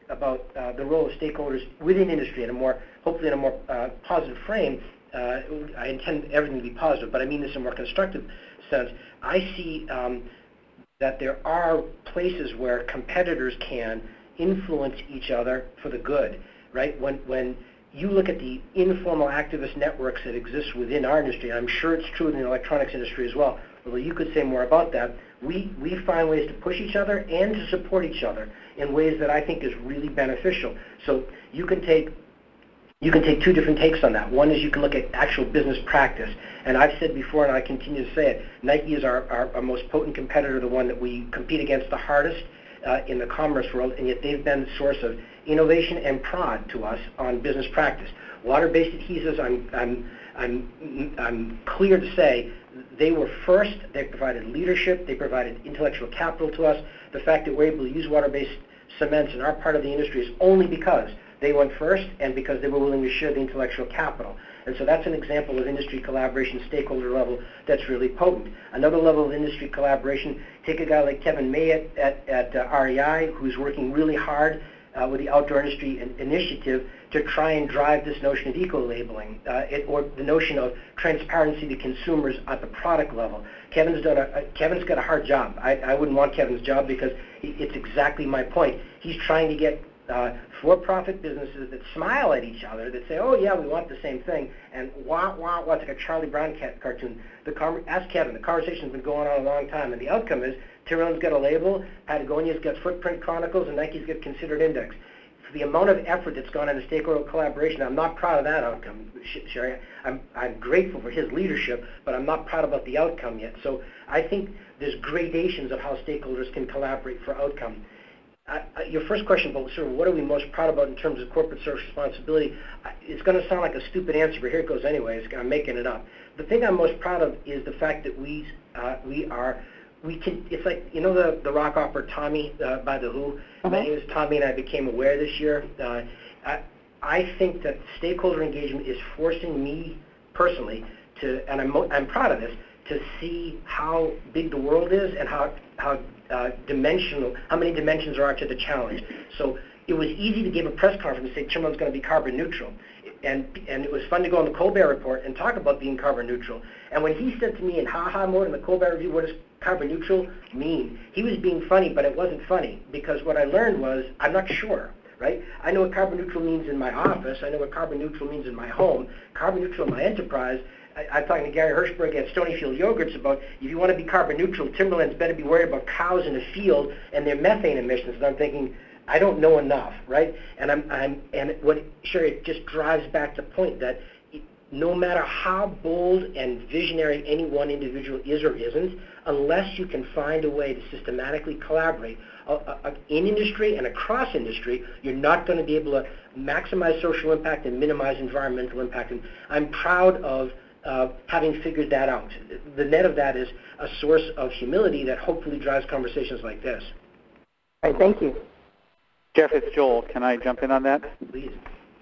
about uh, the role of stakeholders within industry in a more, hopefully in a more uh, positive frame, uh, I intend everything to be positive, but I mean this in a more constructive sense. I see um, that there are places where competitors can influence each other for the good, right? When when you look at the informal activist networks that exist within our industry, and I'm sure it's true in the electronics industry as well, although you could say more about that, we, we find ways to push each other and to support each other in ways that I think is really beneficial. So you can take you can take two different takes on that. One is you can look at actual business practice. And I've said before, and I continue to say it, Nike is our, our, our most potent competitor, the one that we compete against the hardest uh, in the commerce world, and yet they've been the source of innovation and prod to us on business practice. Water-based adhesives, I'm, I'm, I'm, I'm clear to say, they were first. They provided leadership. They provided intellectual capital to us. The fact that we're able to use water-based cements in our part of the industry is only because they went first and because they were willing to share the intellectual capital. And so that's an example of industry collaboration, stakeholder level, that's really potent. Another level of industry collaboration, take a guy like Kevin May at, at, at uh, R E I, who's working really hard uh, with the Outdoor Industry in- Initiative to try and drive this notion of eco-labeling, uh, it, or the notion of transparency to consumers at the product level. Kevin's done a, uh, Kevin's got a hard job. I, I wouldn't want Kevin's job because it's exactly my point. He's trying to get Uh, for-profit businesses that smile at each other, that say, oh, yeah, we want the same thing, and wah, wah, wah, it's like a Charlie Brown cat cartoon. The com- Ask Kevin. The conversation's been going on a long time, and the outcome is Timberland's got a label, Patagonia's got Footprint Chronicles, and Nike's got Considered Index. For the amount of effort that's gone into stakeholder collaboration, I'm not proud of that outcome, Sherry. I'm, I'm grateful for his leadership, but I'm not proud about the outcome yet. So I think there's gradations of how stakeholders can collaborate for outcome. Uh, your first question about sort of what are we most proud about in terms of corporate social responsibility, uh, it's going to sound like a stupid answer, but here it goes anyways. I'm making it up. The thing I'm most proud of is the fact that we uh, we are we can. It's like, you know, the the rock opera Tommy uh, by the Who. Uh-huh. My name is Tommy, and I became aware this year. Uh, I, I think that stakeholder engagement is forcing me personally to, and I'm I'm proud of this, to see how big the world is and how how uh, dimensional, how many dimensions there are to the challenge. So it was easy to give a press conference and say Timberland's going to be carbon neutral, and and it was fun to go on the Colbert Report and talk about being carbon neutral. And when he said to me in Ha Ha mode in the Colbert Review, what does carbon neutral mean? He was being funny, but it wasn't funny, because what I learned was I'm not sure. Right? I know what carbon neutral means in my office. I know what carbon neutral means in my home. Carbon neutral in my enterprise. I, I'm talking to Gary Hirschberg at Stonyfield Yogurts about, if you want to be carbon neutral, Timberland's better be worried about cows in the field and their methane emissions. And I'm thinking, I don't know enough, right? And I'm, I'm, and what, sure, it just drives back the point that it, no matter how bold and visionary any one individual is or isn't, unless you can find a way to systematically collaborate uh, uh, in industry and across industry, you're not going to be able to maximize social impact and minimize environmental impact. And I'm proud of uh, having figured that out. The net of that is a source of humility that hopefully drives conversations like this. All right, thank you. Jeff, it's Joel. Can I jump in on that? Please.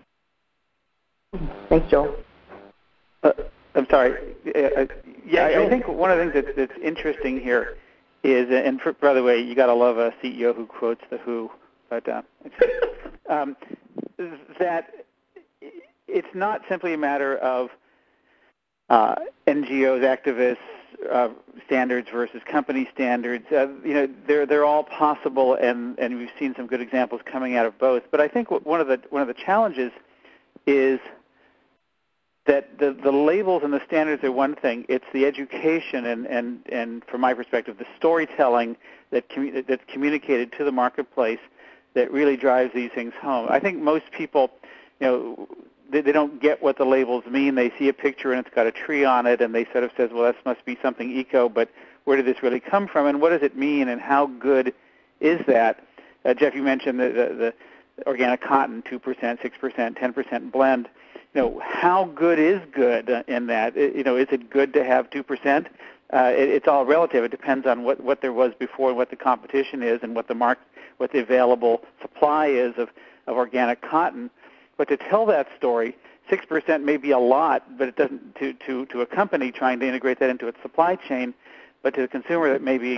Thanks, Joel. Uh, I'm sorry. Uh, yeah, I, I think one of the things that's, that's interesting here is, and for, by the way, you got to love a C E O who quotes the Who, but uh, um, that it's not simply a matter of uh, N G Os, activists, uh, standards versus company standards. Uh, you know, they're they're all possible, and, and we've seen some good examples coming out of both. But I think one of the one of the challenges is that the, the labels and the standards are one thing. It's the education and, and, and from my perspective, the storytelling that commu- that's communicated to the marketplace that really drives these things home. I think most people, you know, they, they don't get what the labels mean. They see a picture and it's got a tree on it, and they sort of says, well, that must be something eco, but where did this really come from, and what does it mean, and how good is that? Uh, Jeff, you mentioned the, the, the organic cotton, two percent, six percent, ten percent blend. You know, how good is good in that? You know, is it good to have two percent? Uh, it, it's all relative. It depends on what, what there was before, what the competition is, and what the mark, what the available supply is of, of organic cotton. But to tell that story, six percent may be a lot, but it doesn't to, to, to a company trying to integrate that into its supply chain. But to the consumer, that may be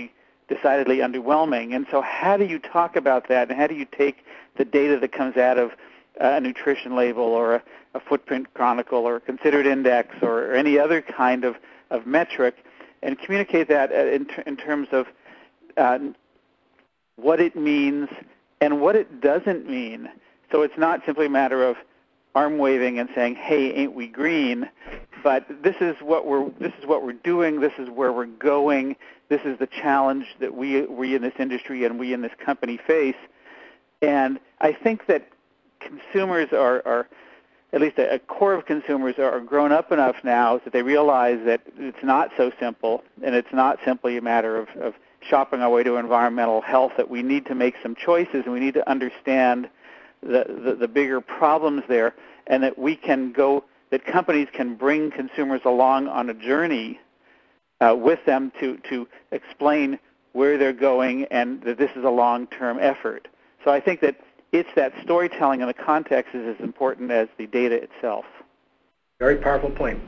decidedly underwhelming. And so how do you talk about that, and how do you take the data that comes out of uh, a nutrition label or a, a footprint chronicle or a considered index or, or any other kind of, of metric and communicate that in, ter- in terms of uh, what it means and what it doesn't mean? So it's not simply a matter of arm waving and saying, "Hey, ain't we green?" But this is what we're this is what we're doing. This is where we're going. This is the challenge that we we in this industry and we in this company face. And I think that consumers are, are at least a, a core of consumers are, are grown up enough now that they realize that it's not so simple, and it's not simply a matter of, of shopping our way to environmental health. That we need to make some choices, and we need to understand the, the, the bigger problems there, and that we can go, that companies can bring consumers along on a journey uh, with them to, to explain where they're going, and that this is a long-term effort. So I think that it's that storytelling and the context is as important as the data itself. Very powerful point.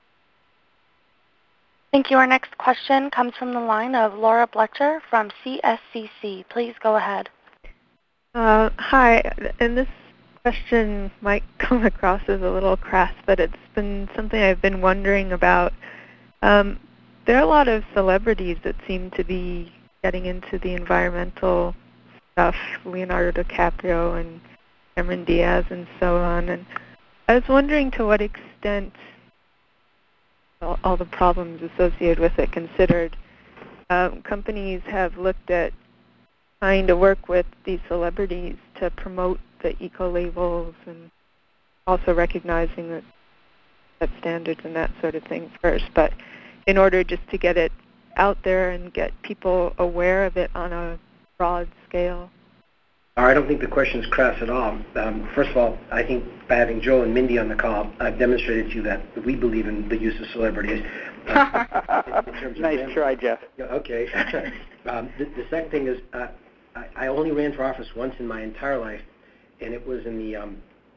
Thank you. Our next question comes from the line of Laura Blecher from C S C C. Please go ahead. Uh, hi, and this question might come across as a little crass, but it's been something I've been wondering about. Um, there are a lot of celebrities that seem to be getting into the environmental stuff, Leonardo DiCaprio and Cameron Diaz and so on, and I was wondering to what extent all, all the problems associated with it considered, um, companies have looked at trying to work with these celebrities to promote the eco-labels and also recognizing that, that standards and that sort of thing first, but in order just to get it out there and get people aware of it on a broad scale. I don't think the question is crass at all. Um, first of all, I think by having Joel and Mindy on the call, I've demonstrated to you that we believe in the use of celebrities. Uh, in, in terms of nice them. try, Jeff. Okay. um, the, the second thing is uh, I, I only ran for office once in my entire life, and it was in the um,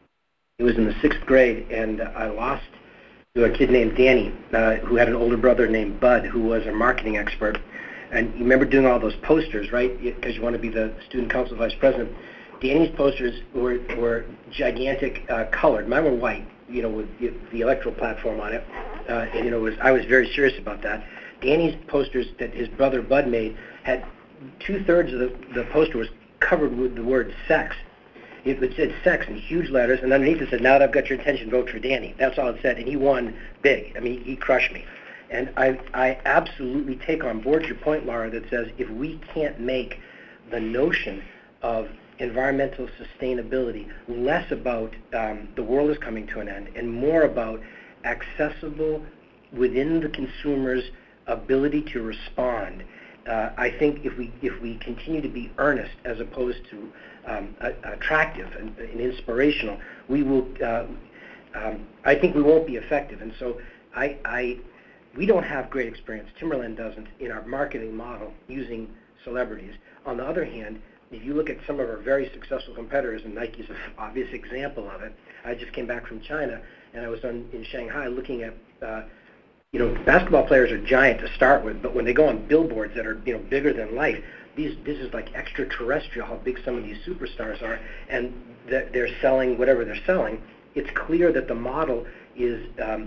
it was in the sixth grade, and uh, I lost to a kid named Danny, uh, who had an older brother named Bud, who was a marketing expert. And you remember doing all those posters, right? Because you want to be the student council vice president. Danny's posters were were gigantic, uh, colored. Mine were white, you know, with the, the electoral platform on it. Uh, and you know, was I was very serious about that. Danny's posters that his brother Bud made had two thirds of the, the poster was covered with the word sex. It, it said sex in huge letters, and underneath it said, "Now that I've got your attention, vote for Danny." That's all it said, and he won big. I mean, he crushed me. And I, I absolutely take on board your point, Laura, that says if we can't make the notion of environmental sustainability less about um, the world is coming to an end and more about accessible within the consumer's ability to respond, uh, I think if we if we continue to be earnest as opposed to um, attractive and, and inspirational, we will. Uh, um, I think we won't be effective. And so I. I We don't have great experience, Timberland doesn't, in our marketing model using celebrities. On the other hand, if you look at some of our very successful competitors, and Nike's an obvious example of it, I just came back from China, and I was on, in Shanghai looking at, uh, you know, basketball players are giant to start with, but when they go on billboards that are, you know, bigger than life, these, this is like extraterrestrial how big some of these superstars are, and that they're selling whatever they're selling. It's clear that the model is... Um,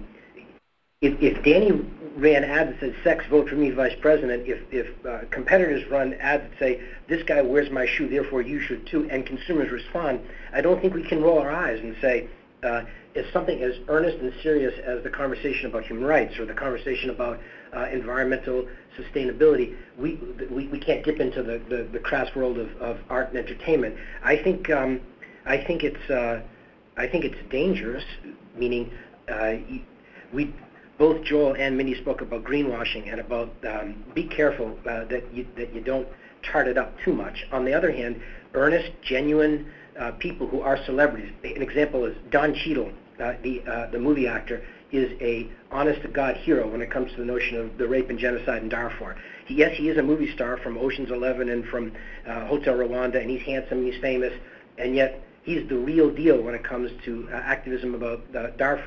If, if Danny ran ads that said "sex, vote for me, vice president," if, if uh, competitors run ads that say "this guy wears my shoe, therefore you should too," and consumers respond, I don't think we can roll our eyes and say uh, it's something as earnest and serious as the conversation about human rights or the conversation about uh, environmental sustainability. We, we we can't dip into the, the, the crass world of, of art and entertainment. I think um, I think it's uh, I think it's dangerous. Meaning, uh, we. Both Joel and Mindy spoke about greenwashing and about um, be careful uh, that you that you don't tart it up too much. On the other hand, earnest, genuine uh, people who are celebrities. An example is Don Cheadle, uh, the uh, the movie actor, is a honest-to-God hero when it comes to the notion of the rape and genocide in Darfur. He, yes, he is a movie star from Ocean's Eleven and from uh, Hotel Rwanda, and he's handsome, he's famous, and yet he's the real deal when it comes to uh, activism about uh, Darfur.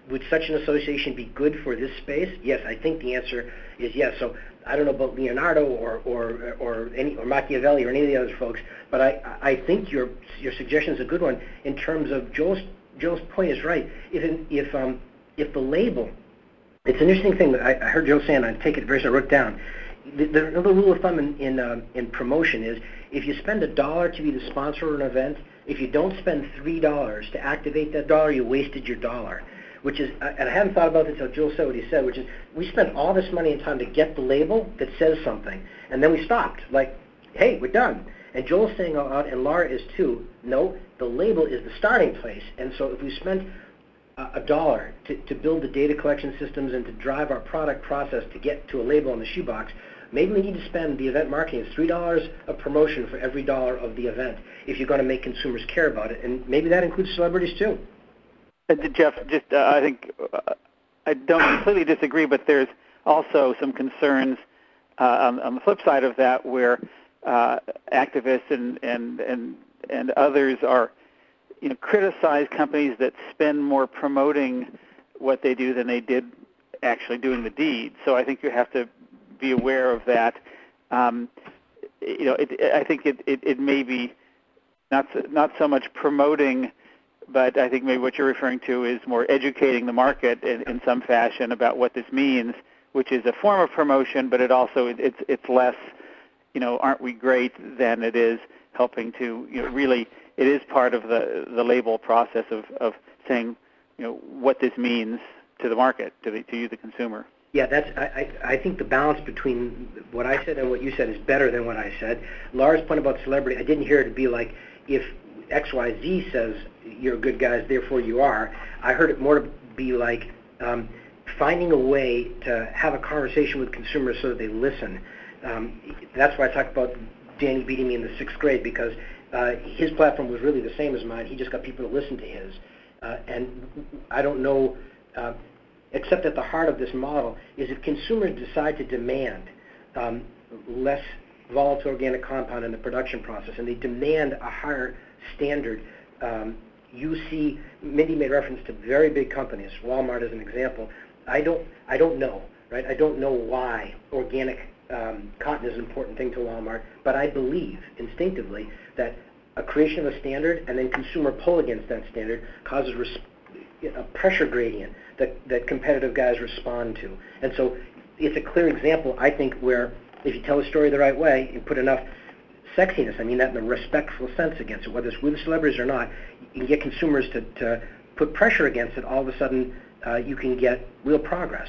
would such an association be good for this space? Yes, I think the answer is yes. So I don't know about Leonardo or or or any or Machiavelli or any of the other folks, but I I think your your suggestion is a good one in terms of Joel's Joel's point is right. If if um if the label, it's an interesting thing that I, I heard Joe say, and I take it very seriously. I wrote it down. The, the, the rule of thumb in in, um, in promotion is if you spend a dollar to be the sponsor of an event, if you don't spend three dollars to activate that dollar, you wasted your dollar. Which is, and I hadn't thought about this until Joel said what he said, which is we spent all this money and time to get the label that says something, and then we stopped. Like, hey, we're done. And Joel's saying out loud, and Laura is too, no, the label is the starting place. And so if we spent a, a dollar to, to build the data collection systems and to drive our product process to get to a label on the shoebox, maybe we need to spend the event marketing. It's three dollars of promotion for every dollar of the event if you're going to make consumers care about it. And maybe that includes celebrities too. Uh, Jeff, just uh, I think uh, I don't completely disagree, but there's also some concerns uh, on, on the flip side of that, where uh, activists and, and and and others are, you know, criticize companies that spend more promoting what they do than they did actually doing the deed. So I think you have to be aware of that. Um, you know, it, I think it, it, it may be not so, not so much promoting, but I think maybe what you're referring to is more educating the market in, in some fashion about what this means, which is a form of promotion, but it also it, it's it's less, you know, aren't we great, than it is helping to, you know, really it is part of the the label process of, of saying, you know, what this means to the market, to the, to you, the consumer. Yeah, that's. I, I I think the balance between what I said and what you said is better than what I said. Laura's point about celebrity, I didn't hear it to be like, if X Y Z says you're good guys, therefore you are. I heard it more to be like um, finding a way to have a conversation with consumers so that they listen. Um, that's why I talk about Danny beating me in the sixth grade, because uh, his platform was really the same as mine. He just got people to listen to his. Uh, and I don't know, uh, except at the heart of this model is if consumers decide to demand um, less volatile organic compound in the production process, and they demand a higher standard. Um, you see, Mindy made reference to very big companies, Walmart as an example. I don't, I don't know, right? I don't know why organic um, cotton is an important thing to Walmart, but I believe instinctively that a creation of a standard and then consumer pull against that standard causes res- a pressure gradient that, that competitive guys respond to. And so it's a clear example, I think, where if you tell a story the right way, you put enough sexiness, I mean that in a respectful sense against it, whether it's with celebrities or not, you can get consumers to, to put pressure against it, all of a sudden uh, you can get real progress.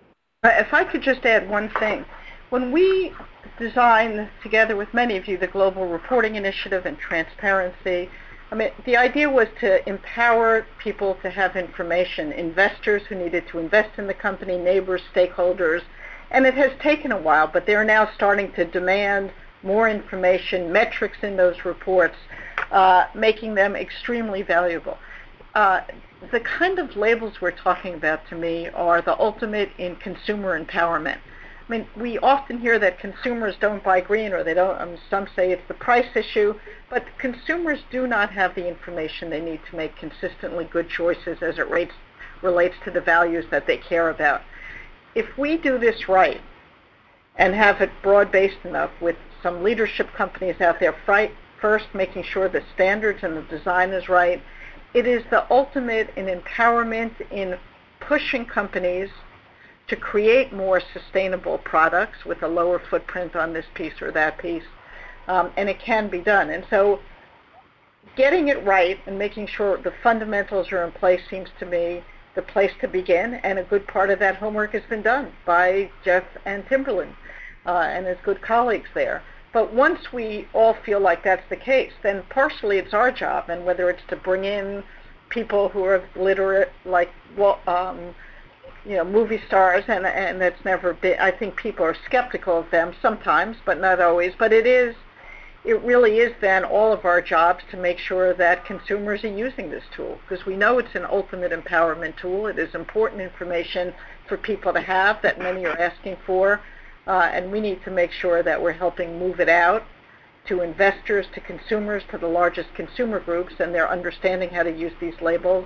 If I could just add one thing. When we designed, together with many of you, the Global Reporting Initiative and transparency, I mean, the idea was to empower people to have information, investors who needed to invest in the company, neighbors, stakeholders, and it has taken a while, but they're now starting to demand more information, metrics in those reports, uh, making them extremely valuable. Uh, the kind of labels we're talking about, to me, are the ultimate in consumer empowerment. I mean, we often hear that consumers don't buy green, or they don't, um, some say it's the price issue, but consumers do not have the information they need to make consistently good choices as it rates, relates to the values that they care about. If we do this right and have it broad-based enough, with some leadership companies out there first making sure the standards and the design is right, it is the ultimate in empowerment in pushing companies to create more sustainable products with a lower footprint on this piece or that piece, um, and it can be done. And so getting it right and making sure the fundamentals are in place seems to me the place to begin, and a good part of that homework has been done by Jeff and Timberland uh, and his good colleagues there. But once we all feel like that's the case, then partially it's our job, and whether it's to bring in people who are literate, like well, um, you know, movie stars, and and that's never been, I think people are skeptical of them sometimes, but not always. But it is, it really is then all of our jobs to make sure that consumers are using this tool, because we know it's an ultimate empowerment tool. It is important information for people to have that many are asking for, uh, and we need to make sure that we're helping move it out to investors, to consumers, to the largest consumer groups, and they're understanding how to use these labels.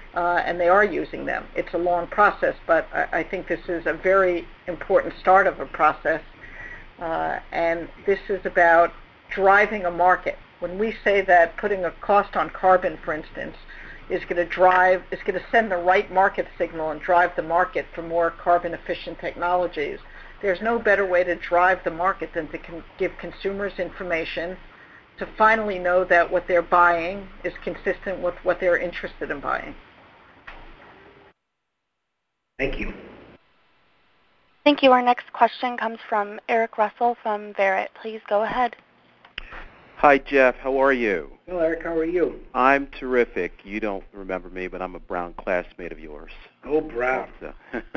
uh, and they are using them. It's a long process, but I, I think this is a very important start of a process, uh, and this is about driving a market. When we say that putting a cost on carbon, for instance, is going to drive, is going to send the right market signal and drive the market for more carbon-efficient technologies, there's no better way to drive the market than to con- give consumers information to finally know that what they're buying is consistent with what they're interested in buying. Thank you. Thank you. Our next question comes from Eric Russell from Verint. Please go ahead. Hi, Jeff. How are you? Well, Eric, how are you? I'm terrific. You don't remember me, but I'm a Brown classmate of yours. Oh, Brown. So,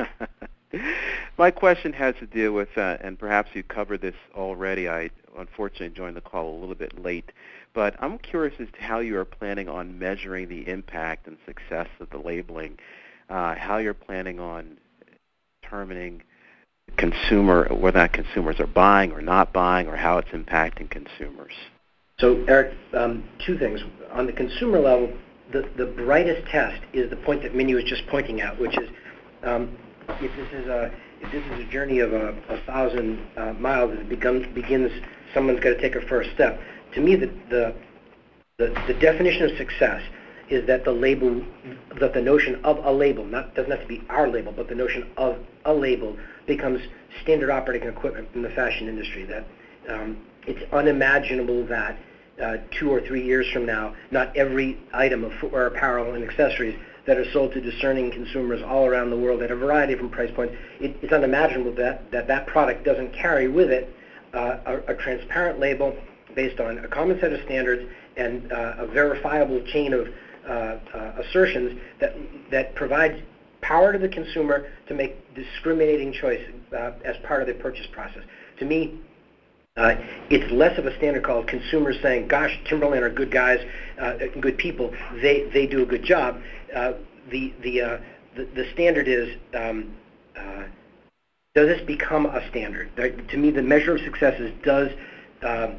my question has to do with, uh, and perhaps you covered this already. I unfortunately joined the call a little bit late, but I'm curious as to how you are planning on measuring the impact and success of the labeling, uh, how you're planning on determining consumer, whether or not consumers are buying or not buying, or how it's impacting consumers. So, Eric, um, two things. On the consumer level, the, the brightest test is the point that Minnie was just pointing out, which is um, if this is a if this is a journey of a, a thousand uh, miles, it becomes, begins, someone's got to take a first step. To me, the, the the the definition of success is that the label, that the notion of a label, not doesn't have to be our label, but the notion of a label becomes standard operating equipment in the fashion industry. That um, it's unimaginable that uh, two or three years from now, not every item of footwear, apparel, and accessories that are sold to discerning consumers all around the world at a variety of different price points, it, it's unimaginable that, that that product doesn't carry with it uh, a, a transparent label based on a common set of standards and uh, a verifiable chain of uh, uh, assertions that that provides power to the consumer to make discriminating choice uh, as part of the purchase process. To me, Uh, it's less of a standard called consumers saying, gosh, Timberland are good guys, uh, good people, they they do a good job. Uh, the, the, uh, the the standard is, um, uh, does this become a standard? There, to me, the measure of success is does, um,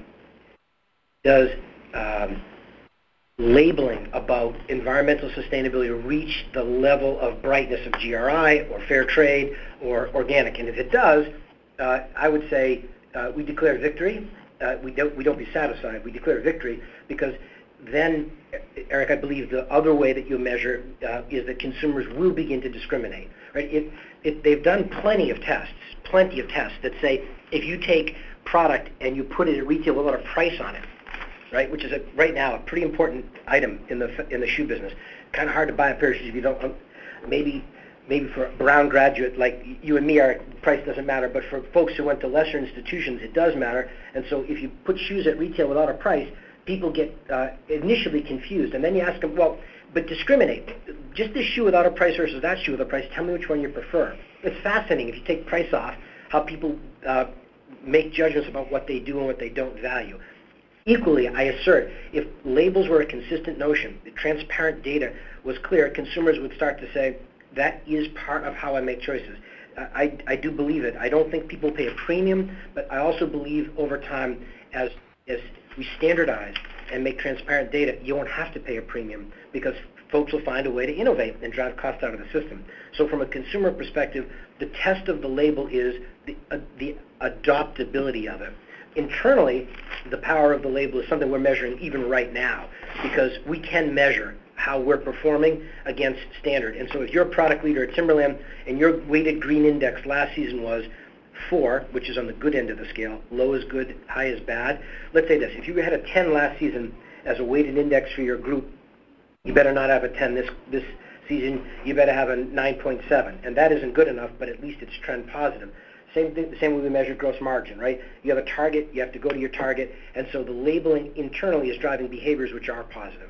does um, labeling about environmental sustainability reach the level of brightness of G R I or fair trade or organic? And if it does, uh, I would say, Uh, we declare victory. Uh, we don't we don't be satisfied. We declare victory because then, Eric, I believe the other way that you measure uh, is that consumers will begin to discriminate. Right? It, it, they've done plenty of tests, plenty of tests that say if you take product and you put it at retail without a price on it, right, which is a, right now a pretty important item in the in the shoe business. Kind of hard to buy a pair of shoes if you don't. Um, maybe. Maybe for a Brown graduate like you and me, our price doesn't matter, but for folks who went to lesser institutions, it does matter. And so if you put shoes at retail without a price, people get uh, initially confused. And then you ask them, well, but discriminate. Just this shoe without a price versus that shoe with a price, tell me which one you prefer. It's fascinating if you take price off, how people uh, make judgments about what they do and what they don't value. Equally, I assert, if labels were a consistent notion, the transparent data was clear, consumers would start to say, that is part of how I make choices. I, I do believe it. I don't think people pay a premium, but I also believe over time, as as we standardize and make transparent data, you won't have to pay a premium because folks will find a way to innovate and drive costs out of the system. So from a consumer perspective, the test of the label is the, uh, the adoptability of it. Internally, the power of the label is something we're measuring even right now because we can measure how we're performing against standard. And so if you're a product leader at Timberland and your weighted green index last season was four, which is on the good end of the scale, low is good, high is bad, let's say this, if you had a ten last season as a weighted index for your group, you better not have a ten this, this season, you better have a nine point seven. And that isn't good enough, but at least it's trend positive. Same thing, the same way we measure gross margin, right? You have a target, you have to go to your target, and so the labeling internally is driving behaviors which are positive.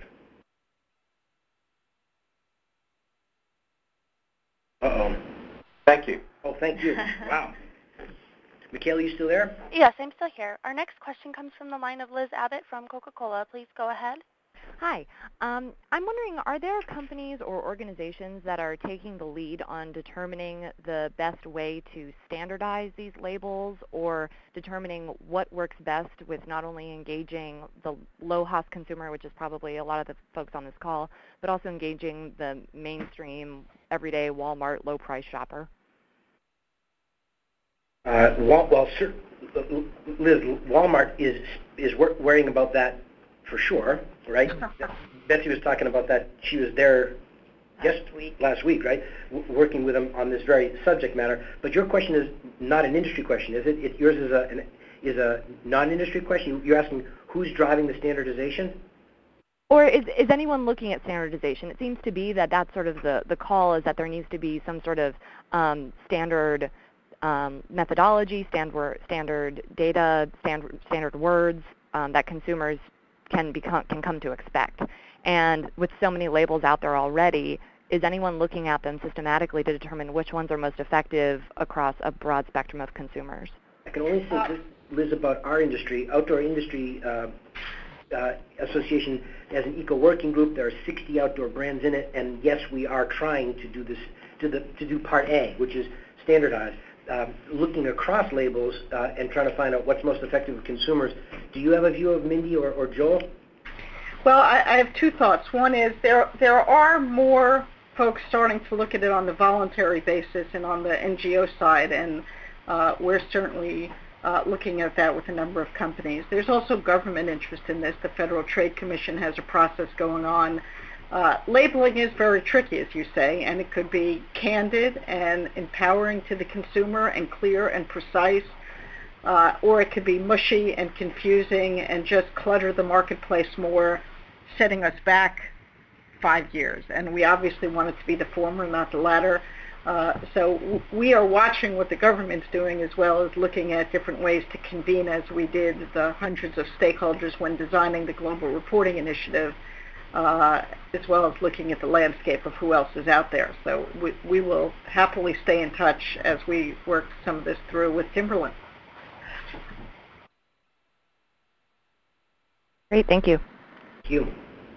Uh-oh. Thank you. Oh, thank you. Wow. Michaela, you still there? Yes, I'm still here. Our next question comes from the line of Liz Abbott from Coca-Cola. Please go ahead. Hi. Um, I'm wondering, are there companies or organizations that are taking the lead on determining the best way to standardize these labels or determining what works best with not only engaging the low-H O S consumer, which is probably a lot of the folks on this call, but also engaging the mainstream, everyday Walmart low-price shopper? Uh, well, sir, Liz, Walmart is is worrying about that for sure, right? Betsy was talking about that. She was there last yes, week. Last week, right? W- working with them on this very subject matter. But your question is not an industry question, is it? it yours is a an, is a non-industry question. You're asking who's driving the standardization? Or is, is anyone looking at standardization? It seems to be that that's sort of the, the call is that there needs to be some sort of um, standard um, methodology, standard, standard data, standard, standard words um, that consumers can become can come to expect. And with so many labels out there already, is anyone looking at them systematically to determine which ones are most effective across a broad spectrum of consumers? I can only say this, Liz, about our industry, Outdoor Industry uh, uh, Association as an eco-working group. There are sixty outdoor brands in it, and yes, we are trying to do this, to, the, to do part A, which is standardized. Uh, looking across labels uh, and trying to find out what's most effective with consumers. Do you have a view of Mindy or, or Joel? Well, I, I have two thoughts. One is there there are more folks starting to look at it on the voluntary basis and on the N G O side, and uh, we're certainly uh, looking at that with a number of companies. There's also government interest in this. The Federal Trade Commission has a process going on. Uh, labeling is very tricky, as you say, and it could be candid and empowering to the consumer and clear and precise, uh, or it could be mushy and confusing and just clutter the marketplace more, setting us back five years. And we obviously want it to be the former, not the latter. Uh, so w- we are watching what the government's doing as well as looking at different ways to convene, as we did the hundreds of stakeholders when designing the Global Reporting Initiative, Uh, as well as looking at the landscape of who else is out there. So we, we will happily stay in touch as we work some of this through with Timberland. Great, thank you. Thank you.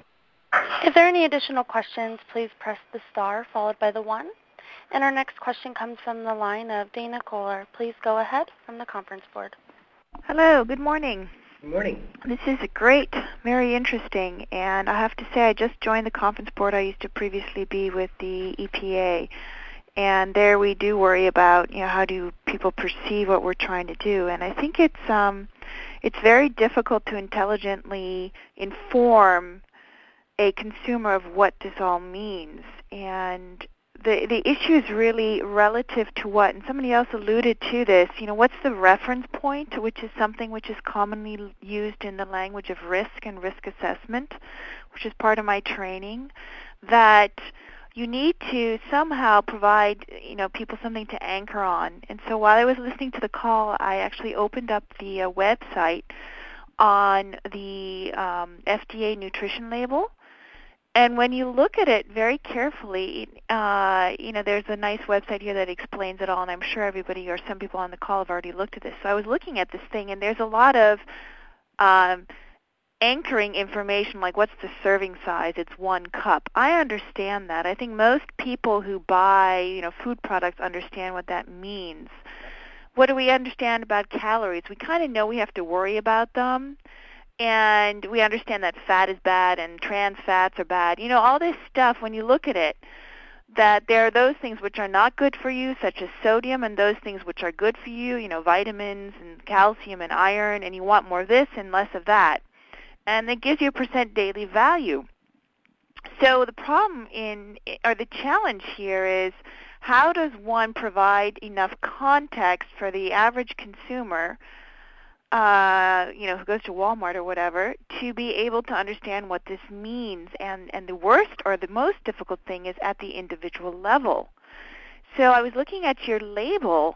If there are any additional questions, please press the star followed by the one. And our next question comes from the line of Dana Kohler. Please go ahead from the conference board. Hello, good morning. Good morning. This is great, very interesting, and I have to say I just joined the conference board. I used to previously be with the E P A, and there we do worry about, you know, how do people perceive what we're trying to do, and I think it's um, it's very difficult to intelligently inform a consumer of what this all means, and the the issue is really relative to what, and somebody else alluded to this, you know, what's the reference point, which is something which is commonly used in the language of risk and risk assessment, which is part of my training, that you need to somehow provide, you know, people something to anchor on. And so while I was listening to the call, I actually opened up the uh, website on the um, F D A nutrition label. And when you look at it very carefully, uh, you know, there's a nice website here that explains it all, and I'm sure everybody or some people on the call have already looked at this. So I was looking at this thing, and there's a lot of um, anchoring information, like what's the serving size? It's one cup. I understand that. I think most people who buy, you know, food products understand what that means. What do we understand about calories? We kind of know we have to worry about them. And we understand that fat is bad and trans fats are bad. You know, all this stuff, when you look at it, that there are those things which are not good for you, such as sodium, and those things which are good for you, you know, vitamins and calcium and iron, and you want more of this and less of that. And it gives you a percent daily value. So the problem in, or the challenge here is, how does one provide enough context for the average consumer, Uh, you know, who goes to Walmart or whatever, to be able to understand what this means? And, and the worst or the most difficult thing is at the individual level. So I was looking at your label,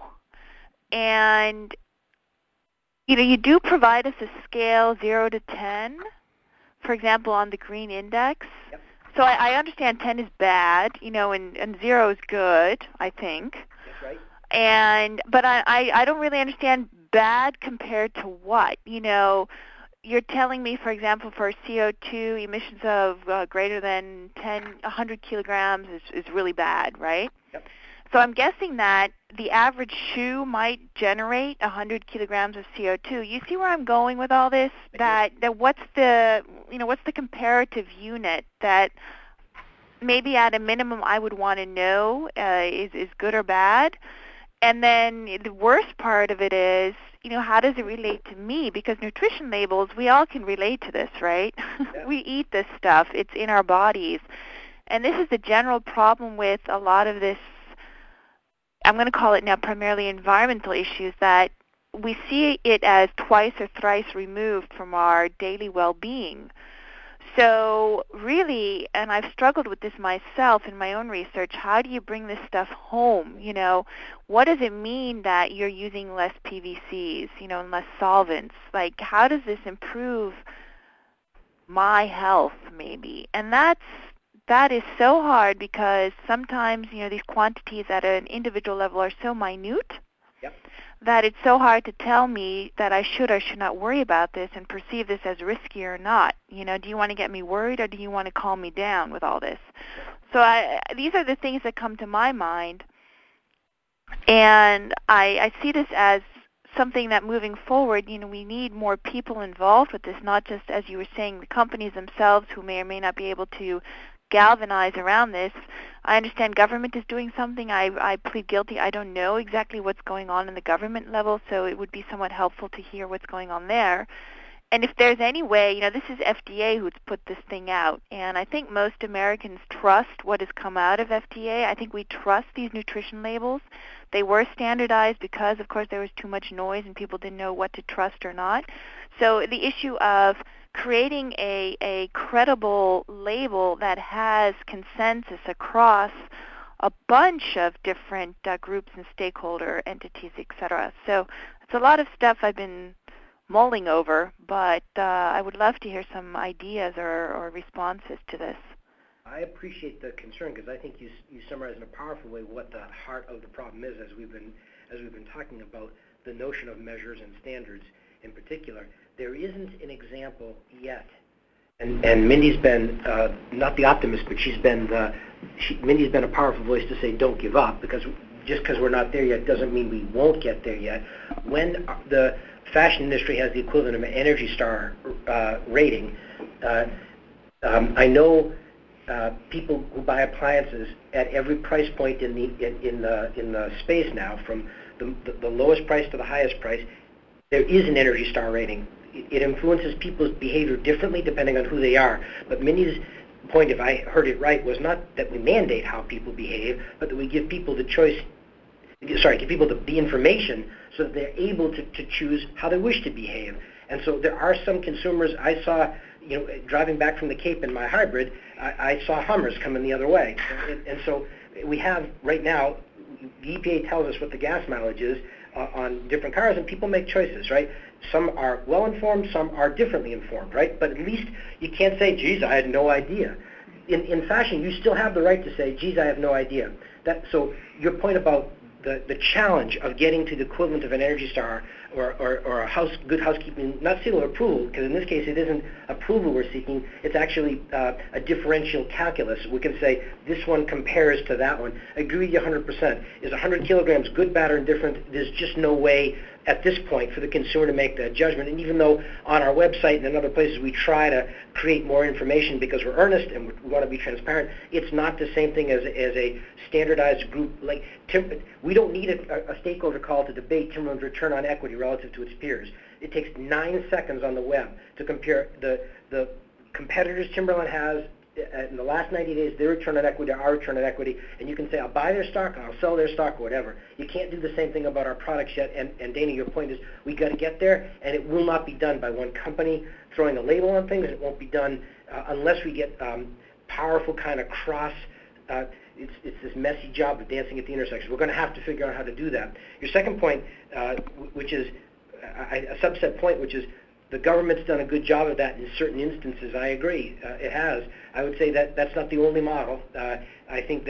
and, you know, you do provide us a scale zero to ten, for example, on the green index. Yep. So I, I understand ten is bad, you know, and, and zero is good, I think. That's right. And but I, I, I don't really understand bad compared to what? You know, you're telling me, for example, for C O two emissions of uh, greater than ten, one hundred kilograms is, is really bad, right? Yep. So I'm guessing that the average shoe might generate one hundred kilograms of C O two. You see where I'm going with all this? That that what's the you know what's the comparative unit that maybe at a minimum I would want to know uh, is is good or bad? And then the worst part of it is, you know, how does it relate to me? Because nutrition labels, we all can relate to this, right? Yeah. We eat this stuff. It's in our bodies. And this is the general problem with a lot of this, I'm going to call it now primarily environmental issues, that we see it as twice or thrice removed from our daily well-being. So really, and I've struggled with this myself in my own research, how do you bring this stuff home? You know, what does it mean that you're using less P V Cs, you know, and less solvents? Like, how does this improve my health, maybe? And that's that is so hard because sometimes, you know, these quantities at an individual level are so minute. Yep. That it's so hard to tell me that I should or should not worry about this and perceive this as risky or not. You know, do you want to get me worried or do you want to calm me down with all this? So I, these are the things that come to my mind, and I, I see this as something that moving forward, you know, we need more people involved with this, not just, as you were saying, the companies themselves who may or may not be able to galvanize around this. I understand government is doing something. I, I plead guilty. I don't know exactly what's going on in the government level, so it would be somewhat helpful to hear what's going on there. And if there's any way, you know, this is F D A who's put this thing out, and I think most Americans trust what has come out of F D A. I think we trust these nutrition labels. They were standardized because, of course, there was too much noise and people didn't know what to trust or not. So the issue of creating a, a credible label that has consensus across a bunch of different uh, groups and stakeholder entities, et cetera. So it's a lot of stuff I've been mulling over, but uh, I would love to hear some ideas or, or responses to this. I appreciate the concern because I think you you summarize in a powerful way what the heart of the problem is, as we've been as we've been talking about the notion of measures and standards in particular. There isn't an example yet, and and Mindy's been uh, not the optimist, but she's been the she, Mindy's been a powerful voice to say don't give up, because just because we're not there yet doesn't mean we won't get there yet. When the fashion industry has the equivalent of an Energy Star uh, rating, uh, um, I know uh, people who buy appliances at every price point in the in, in the in the space now, from the, the, the lowest price to the highest price. There is an Energy Star rating. It influences people's behavior differently depending on who they are. But Minnie's point, if I heard it right, was not that we mandate how people behave, but that we give people the choice, sorry, give people the, the information so that they're able to, to choose how they wish to behave. And so there are some consumers, I saw, you know, driving back from the Cape in my hybrid, I, I saw Hummers coming the other way. And, and so we have, right now, the E P A tells us what the gas mileage is uh, on different cars, and people make choices, right? Some are well-informed, some are differently informed, right? But at least you can't say, geez, I had no idea. In, in fashion, you still have the right to say, geez, I have no idea. That, so your point about the, the challenge of getting to the equivalent of an Energy Star or, or, or a house, good housekeeping, not seal of approval, because in this case it isn't approval we're seeking, it's actually uh, a differential calculus. We can say this one compares to that one. I agree with you one hundred percent. Is one hundred kilograms good, bad, or indifferent? There's just no way at this point for the consumer to make that judgment. And even though on our website and in other places we try to create more information because we're earnest and we want to be transparent, it's not the same thing as, as a standardized group. Like tim- we don't need a, a stakeholder call to debate Timberland's return on equity relative to its peers. It takes nine seconds on the web to compare the, the competitors Timberland has in the last ninety days, their return on equity, our return on equity, and you can say, I'll buy their stock, I'll sell their stock, or whatever. You can't do the same thing about our products yet, and, and Dana, your point is, we got to get there, and it will not be done by one company throwing a label on things. It won't be done uh, unless we get um, powerful kind of cross, uh, it's, it's this messy job of dancing at the intersection. We're going to have to figure out how to do that. Your second point, uh, which is a, a subset point, which is, the government's done a good job of that in certain instances. I agree. Uh, it has. I would say that that's not the only model. Uh, I think that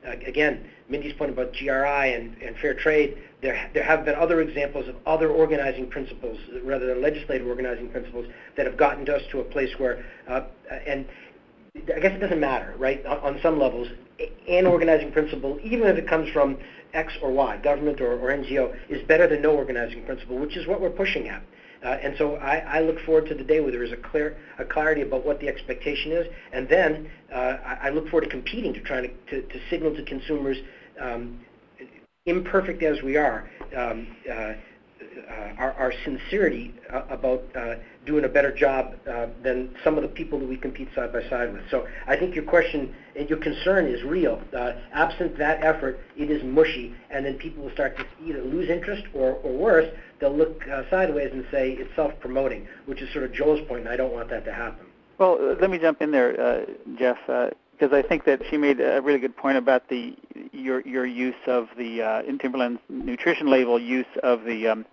Uh, again, Mindy's point about G R I and, and fair trade, there, there have been other examples of other organizing principles, rather than legislative organizing principles, that have gotten us to a place where, uh, and I guess it doesn't matter, right, on, on some levels, an organizing principle, even if it comes from X or Y, government or, or N G O, is better than no organizing principle, which is what we're pushing at. Uh, and so I, I look forward to the day where there is a clear a clarity about what the expectation is, and then uh, I, I look forward to competing to trying to, to, to signal to consumers, um, imperfect as we are, um, uh, uh, our, our sincerity uh, about uh, doing a better job uh, than some of the people that we compete side by side with. So I think your question and your concern is real. Uh, absent that effort, it is mushy, and then people will start to either lose interest or, or worse, they'll look uh, sideways and say it's self-promoting, which is sort of Joel's point, and I don't want that to happen. Well, uh, let me jump in there, uh, Jeff, because uh, I think that she made a really good point about the your your use of the uh, in Timberland's nutrition label use of the um,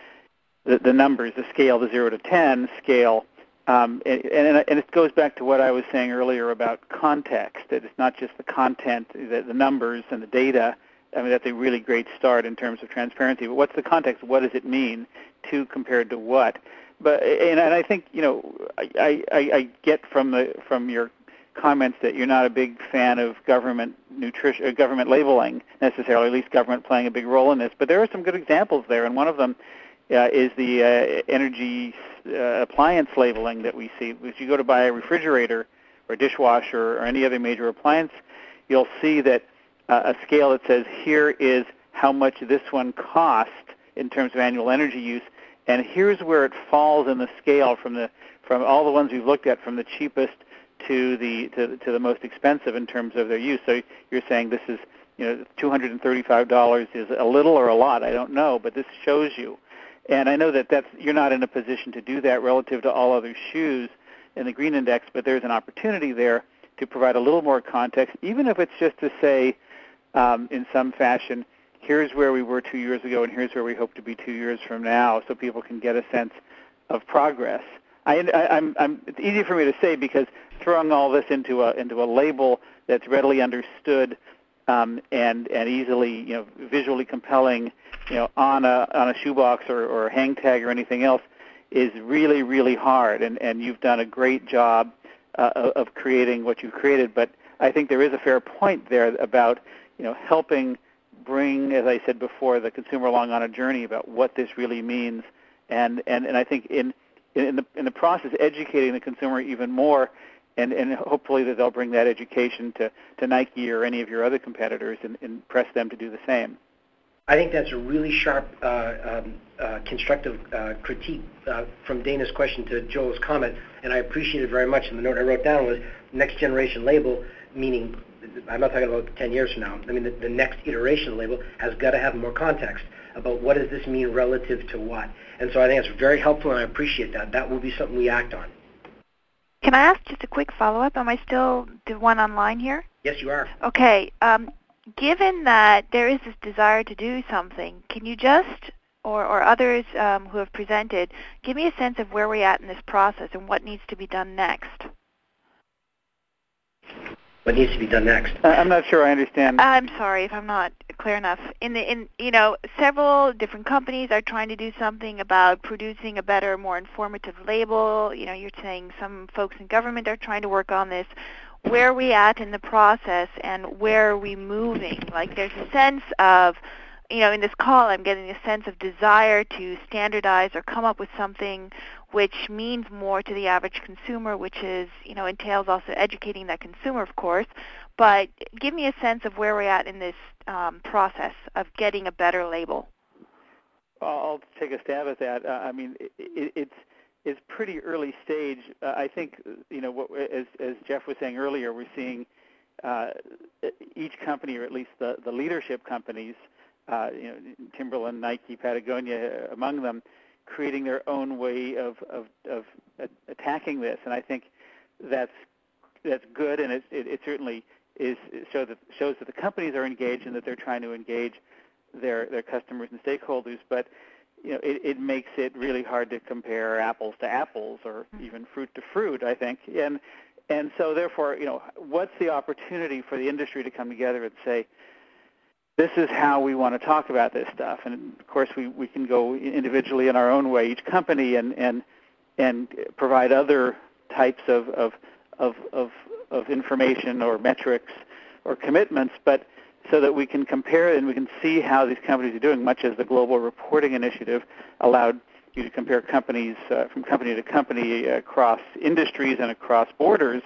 the, the numbers, the scale, the zero to ten scale, um, and, and and it goes back to what I was saying earlier about context. That it's not just the content, the, the numbers and the data. I mean, that's a really great start in terms of transparency. But what's the context? What does it mean? To compared to what? But and, and I think you know I, I, I get from the from your comments that you're not a big fan of government nutrition, uh, government labeling necessarily. At least government playing a big role in this. But there are some good examples there, and one of them uh, is the uh, energy uh, appliance labeling that we see. If you go to buy a refrigerator or dishwasher or any other major appliance, you'll see that uh, a scale that says here is how much this one cost in terms of annual energy use. And here's where it falls in the scale from the from all the ones we've looked at, from the cheapest to the to, to the most expensive in terms of their use. So you're saying this is, you know, two hundred thirty-five dollars is a little or a lot, I don't know, but this shows you. And I know that that's, you're not in a position to do that relative to all other shoes in the Green Index, but there's an opportunity there to provide a little more context, even if it's just to say um, in some fashion, here's where we were two years ago and here's where we hope to be two years from now, so people can get a sense of progress. I, I, I'm, I'm, it's easy for me to say because throwing all this into a into a label that's readily understood um, and and easily, you know, visually compelling, you know, on a on a shoebox or, or a hang tag or anything else is really really hard. And, and you've done a great job uh, of creating what you've created. But I think there is a fair point there about, you know, helping bring, as I said before, the consumer along on a journey about what this really means, and and, and I think in in the in the process educating the consumer even more, and, and hopefully that they'll bring that education to, to Nike or any of your other competitors and, and press them to do the same. I think that's a really sharp, uh, um, uh, constructive uh, critique uh, from Dana's question to Joel's comment, and I appreciate it very much. And the note I wrote down was next generation label, meaning I'm not talking about ten years from now. I mean, the, the next iteration label has got to have more context about what does this mean relative to what. And so I think it's very helpful, and I appreciate that. That will be something we act on. Can I ask just a quick follow-up? Am I still the one online here? Yes, you are. Okay. Um, given that there is this desire to do something, can you just, or, or others um, who have presented, give me a sense of where we're at in this process and what needs to be done next? What needs to be done next? Uh, I'm not sure I understand. I'm sorry if I'm not clear enough. In the in you know, several different companies are trying to do something about producing a better, more informative label. You know, you're saying some folks in government are trying to work on this. Where are we at in the process, and where are we moving? Like, there's a sense of, you know, in this call, I'm getting a sense of desire to standardize or come up with something which means more to the average consumer, which is, you know, entails also educating that consumer, of course. But give me a sense of where we're at in this um, process of getting a better label. I'll take a stab at that. Uh, I mean, it, it, it's it's pretty early stage. Uh, I think, you know, what, as, as Jeff was saying earlier, we're seeing uh, each company, or at least the, the leadership companies, uh, you know, Timberland, Nike, Patagonia, among them, creating their own way of, of, of attacking this, and I think that's that's good, and it, it, it certainly is it shows that shows that the companies are engaged and that they're trying to engage their their customers and stakeholders. But you know, it, it makes it really hard to compare apples to apples or even fruit to fruit, I think. And and so therefore, you know, what's the opportunity for the industry to come together and say, this is how we want to talk about this stuff? And of course, we, we can go individually in our own way, each company, and and and provide other types of of of of, of information or metrics or commitments, but so that we can compare and we can see how these companies are doing, much as the Global Reporting Initiative allowed you to compare companies uh, from company to company uh, across industries and across borders.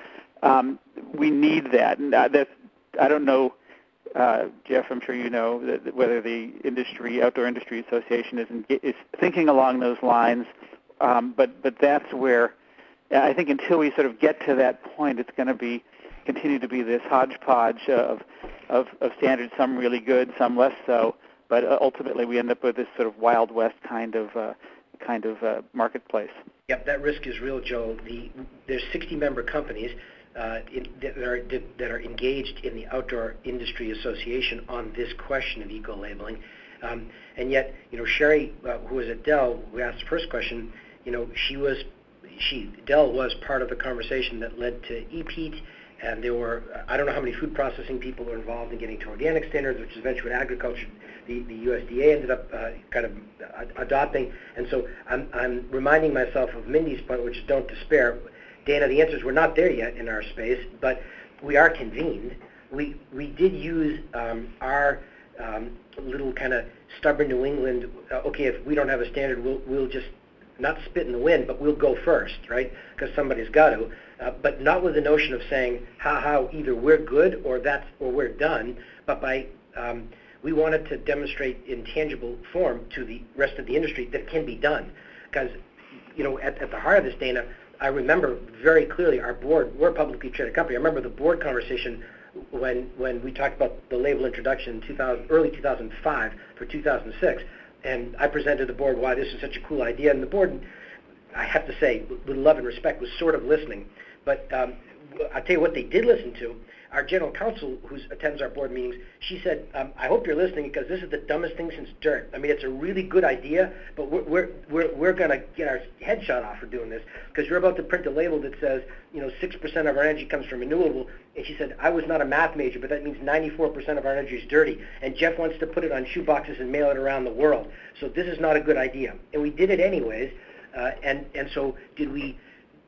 Um, we need that. And uh, that, I don't know, uh, Jeff, I'm sure you know, that, whether the industry, Outdoor Industry Association is, in, is thinking along those lines, um, but, but that's where I think until we sort of get to that point, it's going to be continue to be this hodgepodge of, of, of standards, some really good, some less so, but ultimately we end up with this sort of Wild West kind of uh, kind of uh, marketplace. Yep, that risk is real, Joe. The, there's sixty member companies uh, in, that, are, that are engaged in the Outdoor Industry Association on this question of eco-labeling. Um, and yet, you know, Sherry, uh, who was at Dell, who asked the first question, you know, she was, she, Dell was part of the conversation that led to E P E A T, and there were, I don't know how many food processing people were involved in getting to organic standards, which is eventually what agriculture, the, the U S D A ended up uh, kind of adopting. And so I'm, I'm reminding myself of Mindy's point, which is don't despair. Dana, the answer is we're not there yet in our space, but we are convened. We, we did use um, our um, little kind of stubborn New England, uh, okay, if we don't have a standard, we'll, we'll just not spit in the wind, but we'll go first, right? Because somebody's got to. Uh, but not with the notion of saying how, how either we're good or that's or we're done, but by um, we wanted to demonstrate in tangible form to the rest of the industry that it can be done. Because you know, at, at the heart of this, Dana, I remember very clearly our board. We're a publicly traded company. I remember the board conversation when when we talked about the label introduction in two thousand, early two thousand five for two thousand six, and I presented to the board why this is such a cool idea, and the board, I have to say, with love and respect, was sort of listening. But um, I'll tell you what they did listen to. Our general counsel, who attends our board meetings, she said, um, I hope you're listening because this is the dumbest thing since dirt. I mean, it's a really good idea, but we're, we're, we're, we're going to get our head shot off for doing this because you're about to print a label that says, you know, six percent of our energy comes from renewable. And she said, I was not a math major, but that means ninety-four percent of our energy is dirty. And Jeff wants to put it on shoe boxes and mail it around the world. So this is not a good idea. And we did it anyways. Uh, and, and so did we,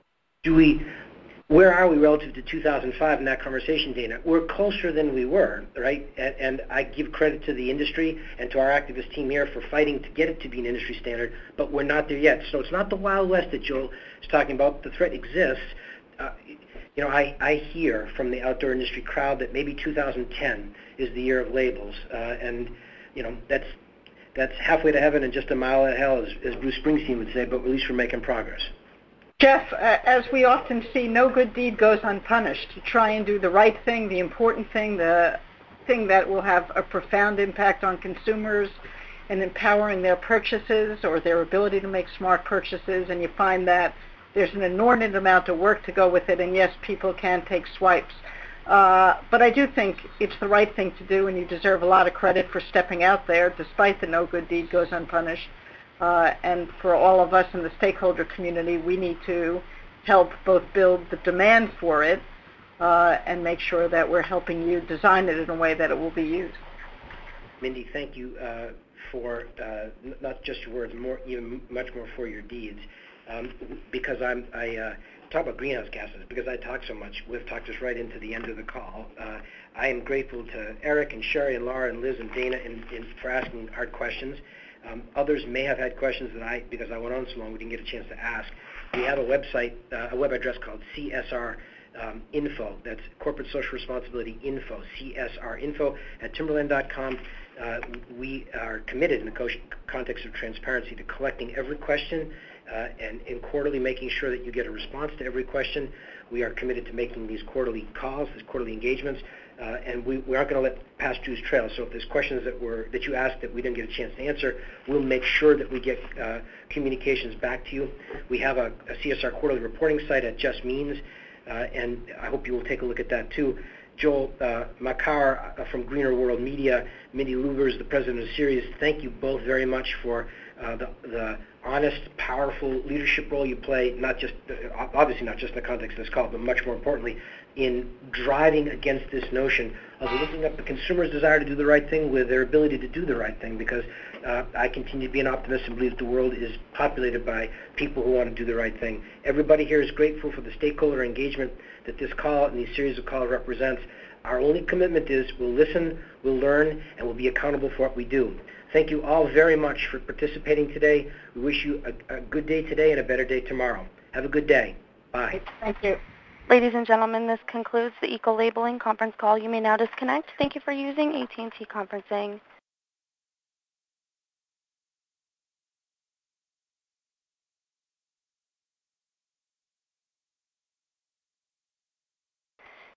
do we... Where are we relative to two thousand five in that conversation, Dana? We're closer than we were, right? And, and I give credit to the industry and to our activist team here for fighting to get it to be an industry standard, but we're not there yet. So it's not the Wild West that Joel is talking about. The threat exists. Uh, you know, I, I hear from the outdoor industry crowd that maybe two thousand ten is the year of labels. Uh, and, you know, that's that's halfway to heaven and just a mile to hell, as, as Bruce Springsteen would say, but at least we're making progress. Jeff, uh, as we often see, no good deed goes unpunished. To try and do the right thing, the important thing, the thing that will have a profound impact on consumers and empowering their purchases or their ability to make smart purchases, and you find that there's an inordinate amount of work to go with it, and yes, people can take swipes. Uh, but I do think it's the right thing to do, and you deserve a lot of credit for stepping out there despite the no good deed goes unpunished. Uh, and for all of us in the stakeholder community, we need to help both build the demand for it uh, and make sure that we're helping you design it in a way that it will be used. Mindy, thank you uh, for uh, n- not just your words, more, even much more for your deeds. Um, because I'm, I uh, talk about greenhouse gases, because I talk so much, we've talked us right into the end of the call. Uh, I am grateful to Eric and Sherry and Laura and Liz and Dana in, in, for asking hard questions. Um, others may have had questions that I, because I went on so long, we didn't get a chance to ask. We have a website, uh, a web address called C S R um, Info. That's Corporate Social Responsibility Info, C S R Info at timberland dot com. Uh, we are committed in the co- context of transparency to collecting every question uh, and, and quarterly making sure that you get a response to every question. We are committed to making these quarterly calls, these quarterly engagements. Uh, and we, we aren't going to let past dues trail. So if there's questions that were that you asked that we didn't get a chance to answer, we'll make sure that we get uh, communications back to you. We have a, a C S R quarterly reporting site at Just Means, uh, and I hope you will take a look at that too. Joel uh, Makar from Greener World Media, Mindy Lubers, the president of Sirius. Thank you both very much for uh, the, the honest, powerful leadership role you play, not just, uh, obviously not just in the context of this call, but much more importantly, in driving against this notion of looking up the consumer's desire to do the right thing with their ability to do the right thing, because uh, I continue to be an optimist and believe that the world is populated by people who want to do the right thing. Everybody here is grateful for the stakeholder engagement that this call and these series of calls represents. Our only commitment is we'll listen, we'll learn, and we'll be accountable for what we do. Thank you all very much for participating today. We wish you a, a good day today and a better day tomorrow. Have a good day. Bye. Thank you. Ladies and gentlemen, this concludes the Eco-Labeling conference call. You may now disconnect. Thank you for using A T and T Conferencing.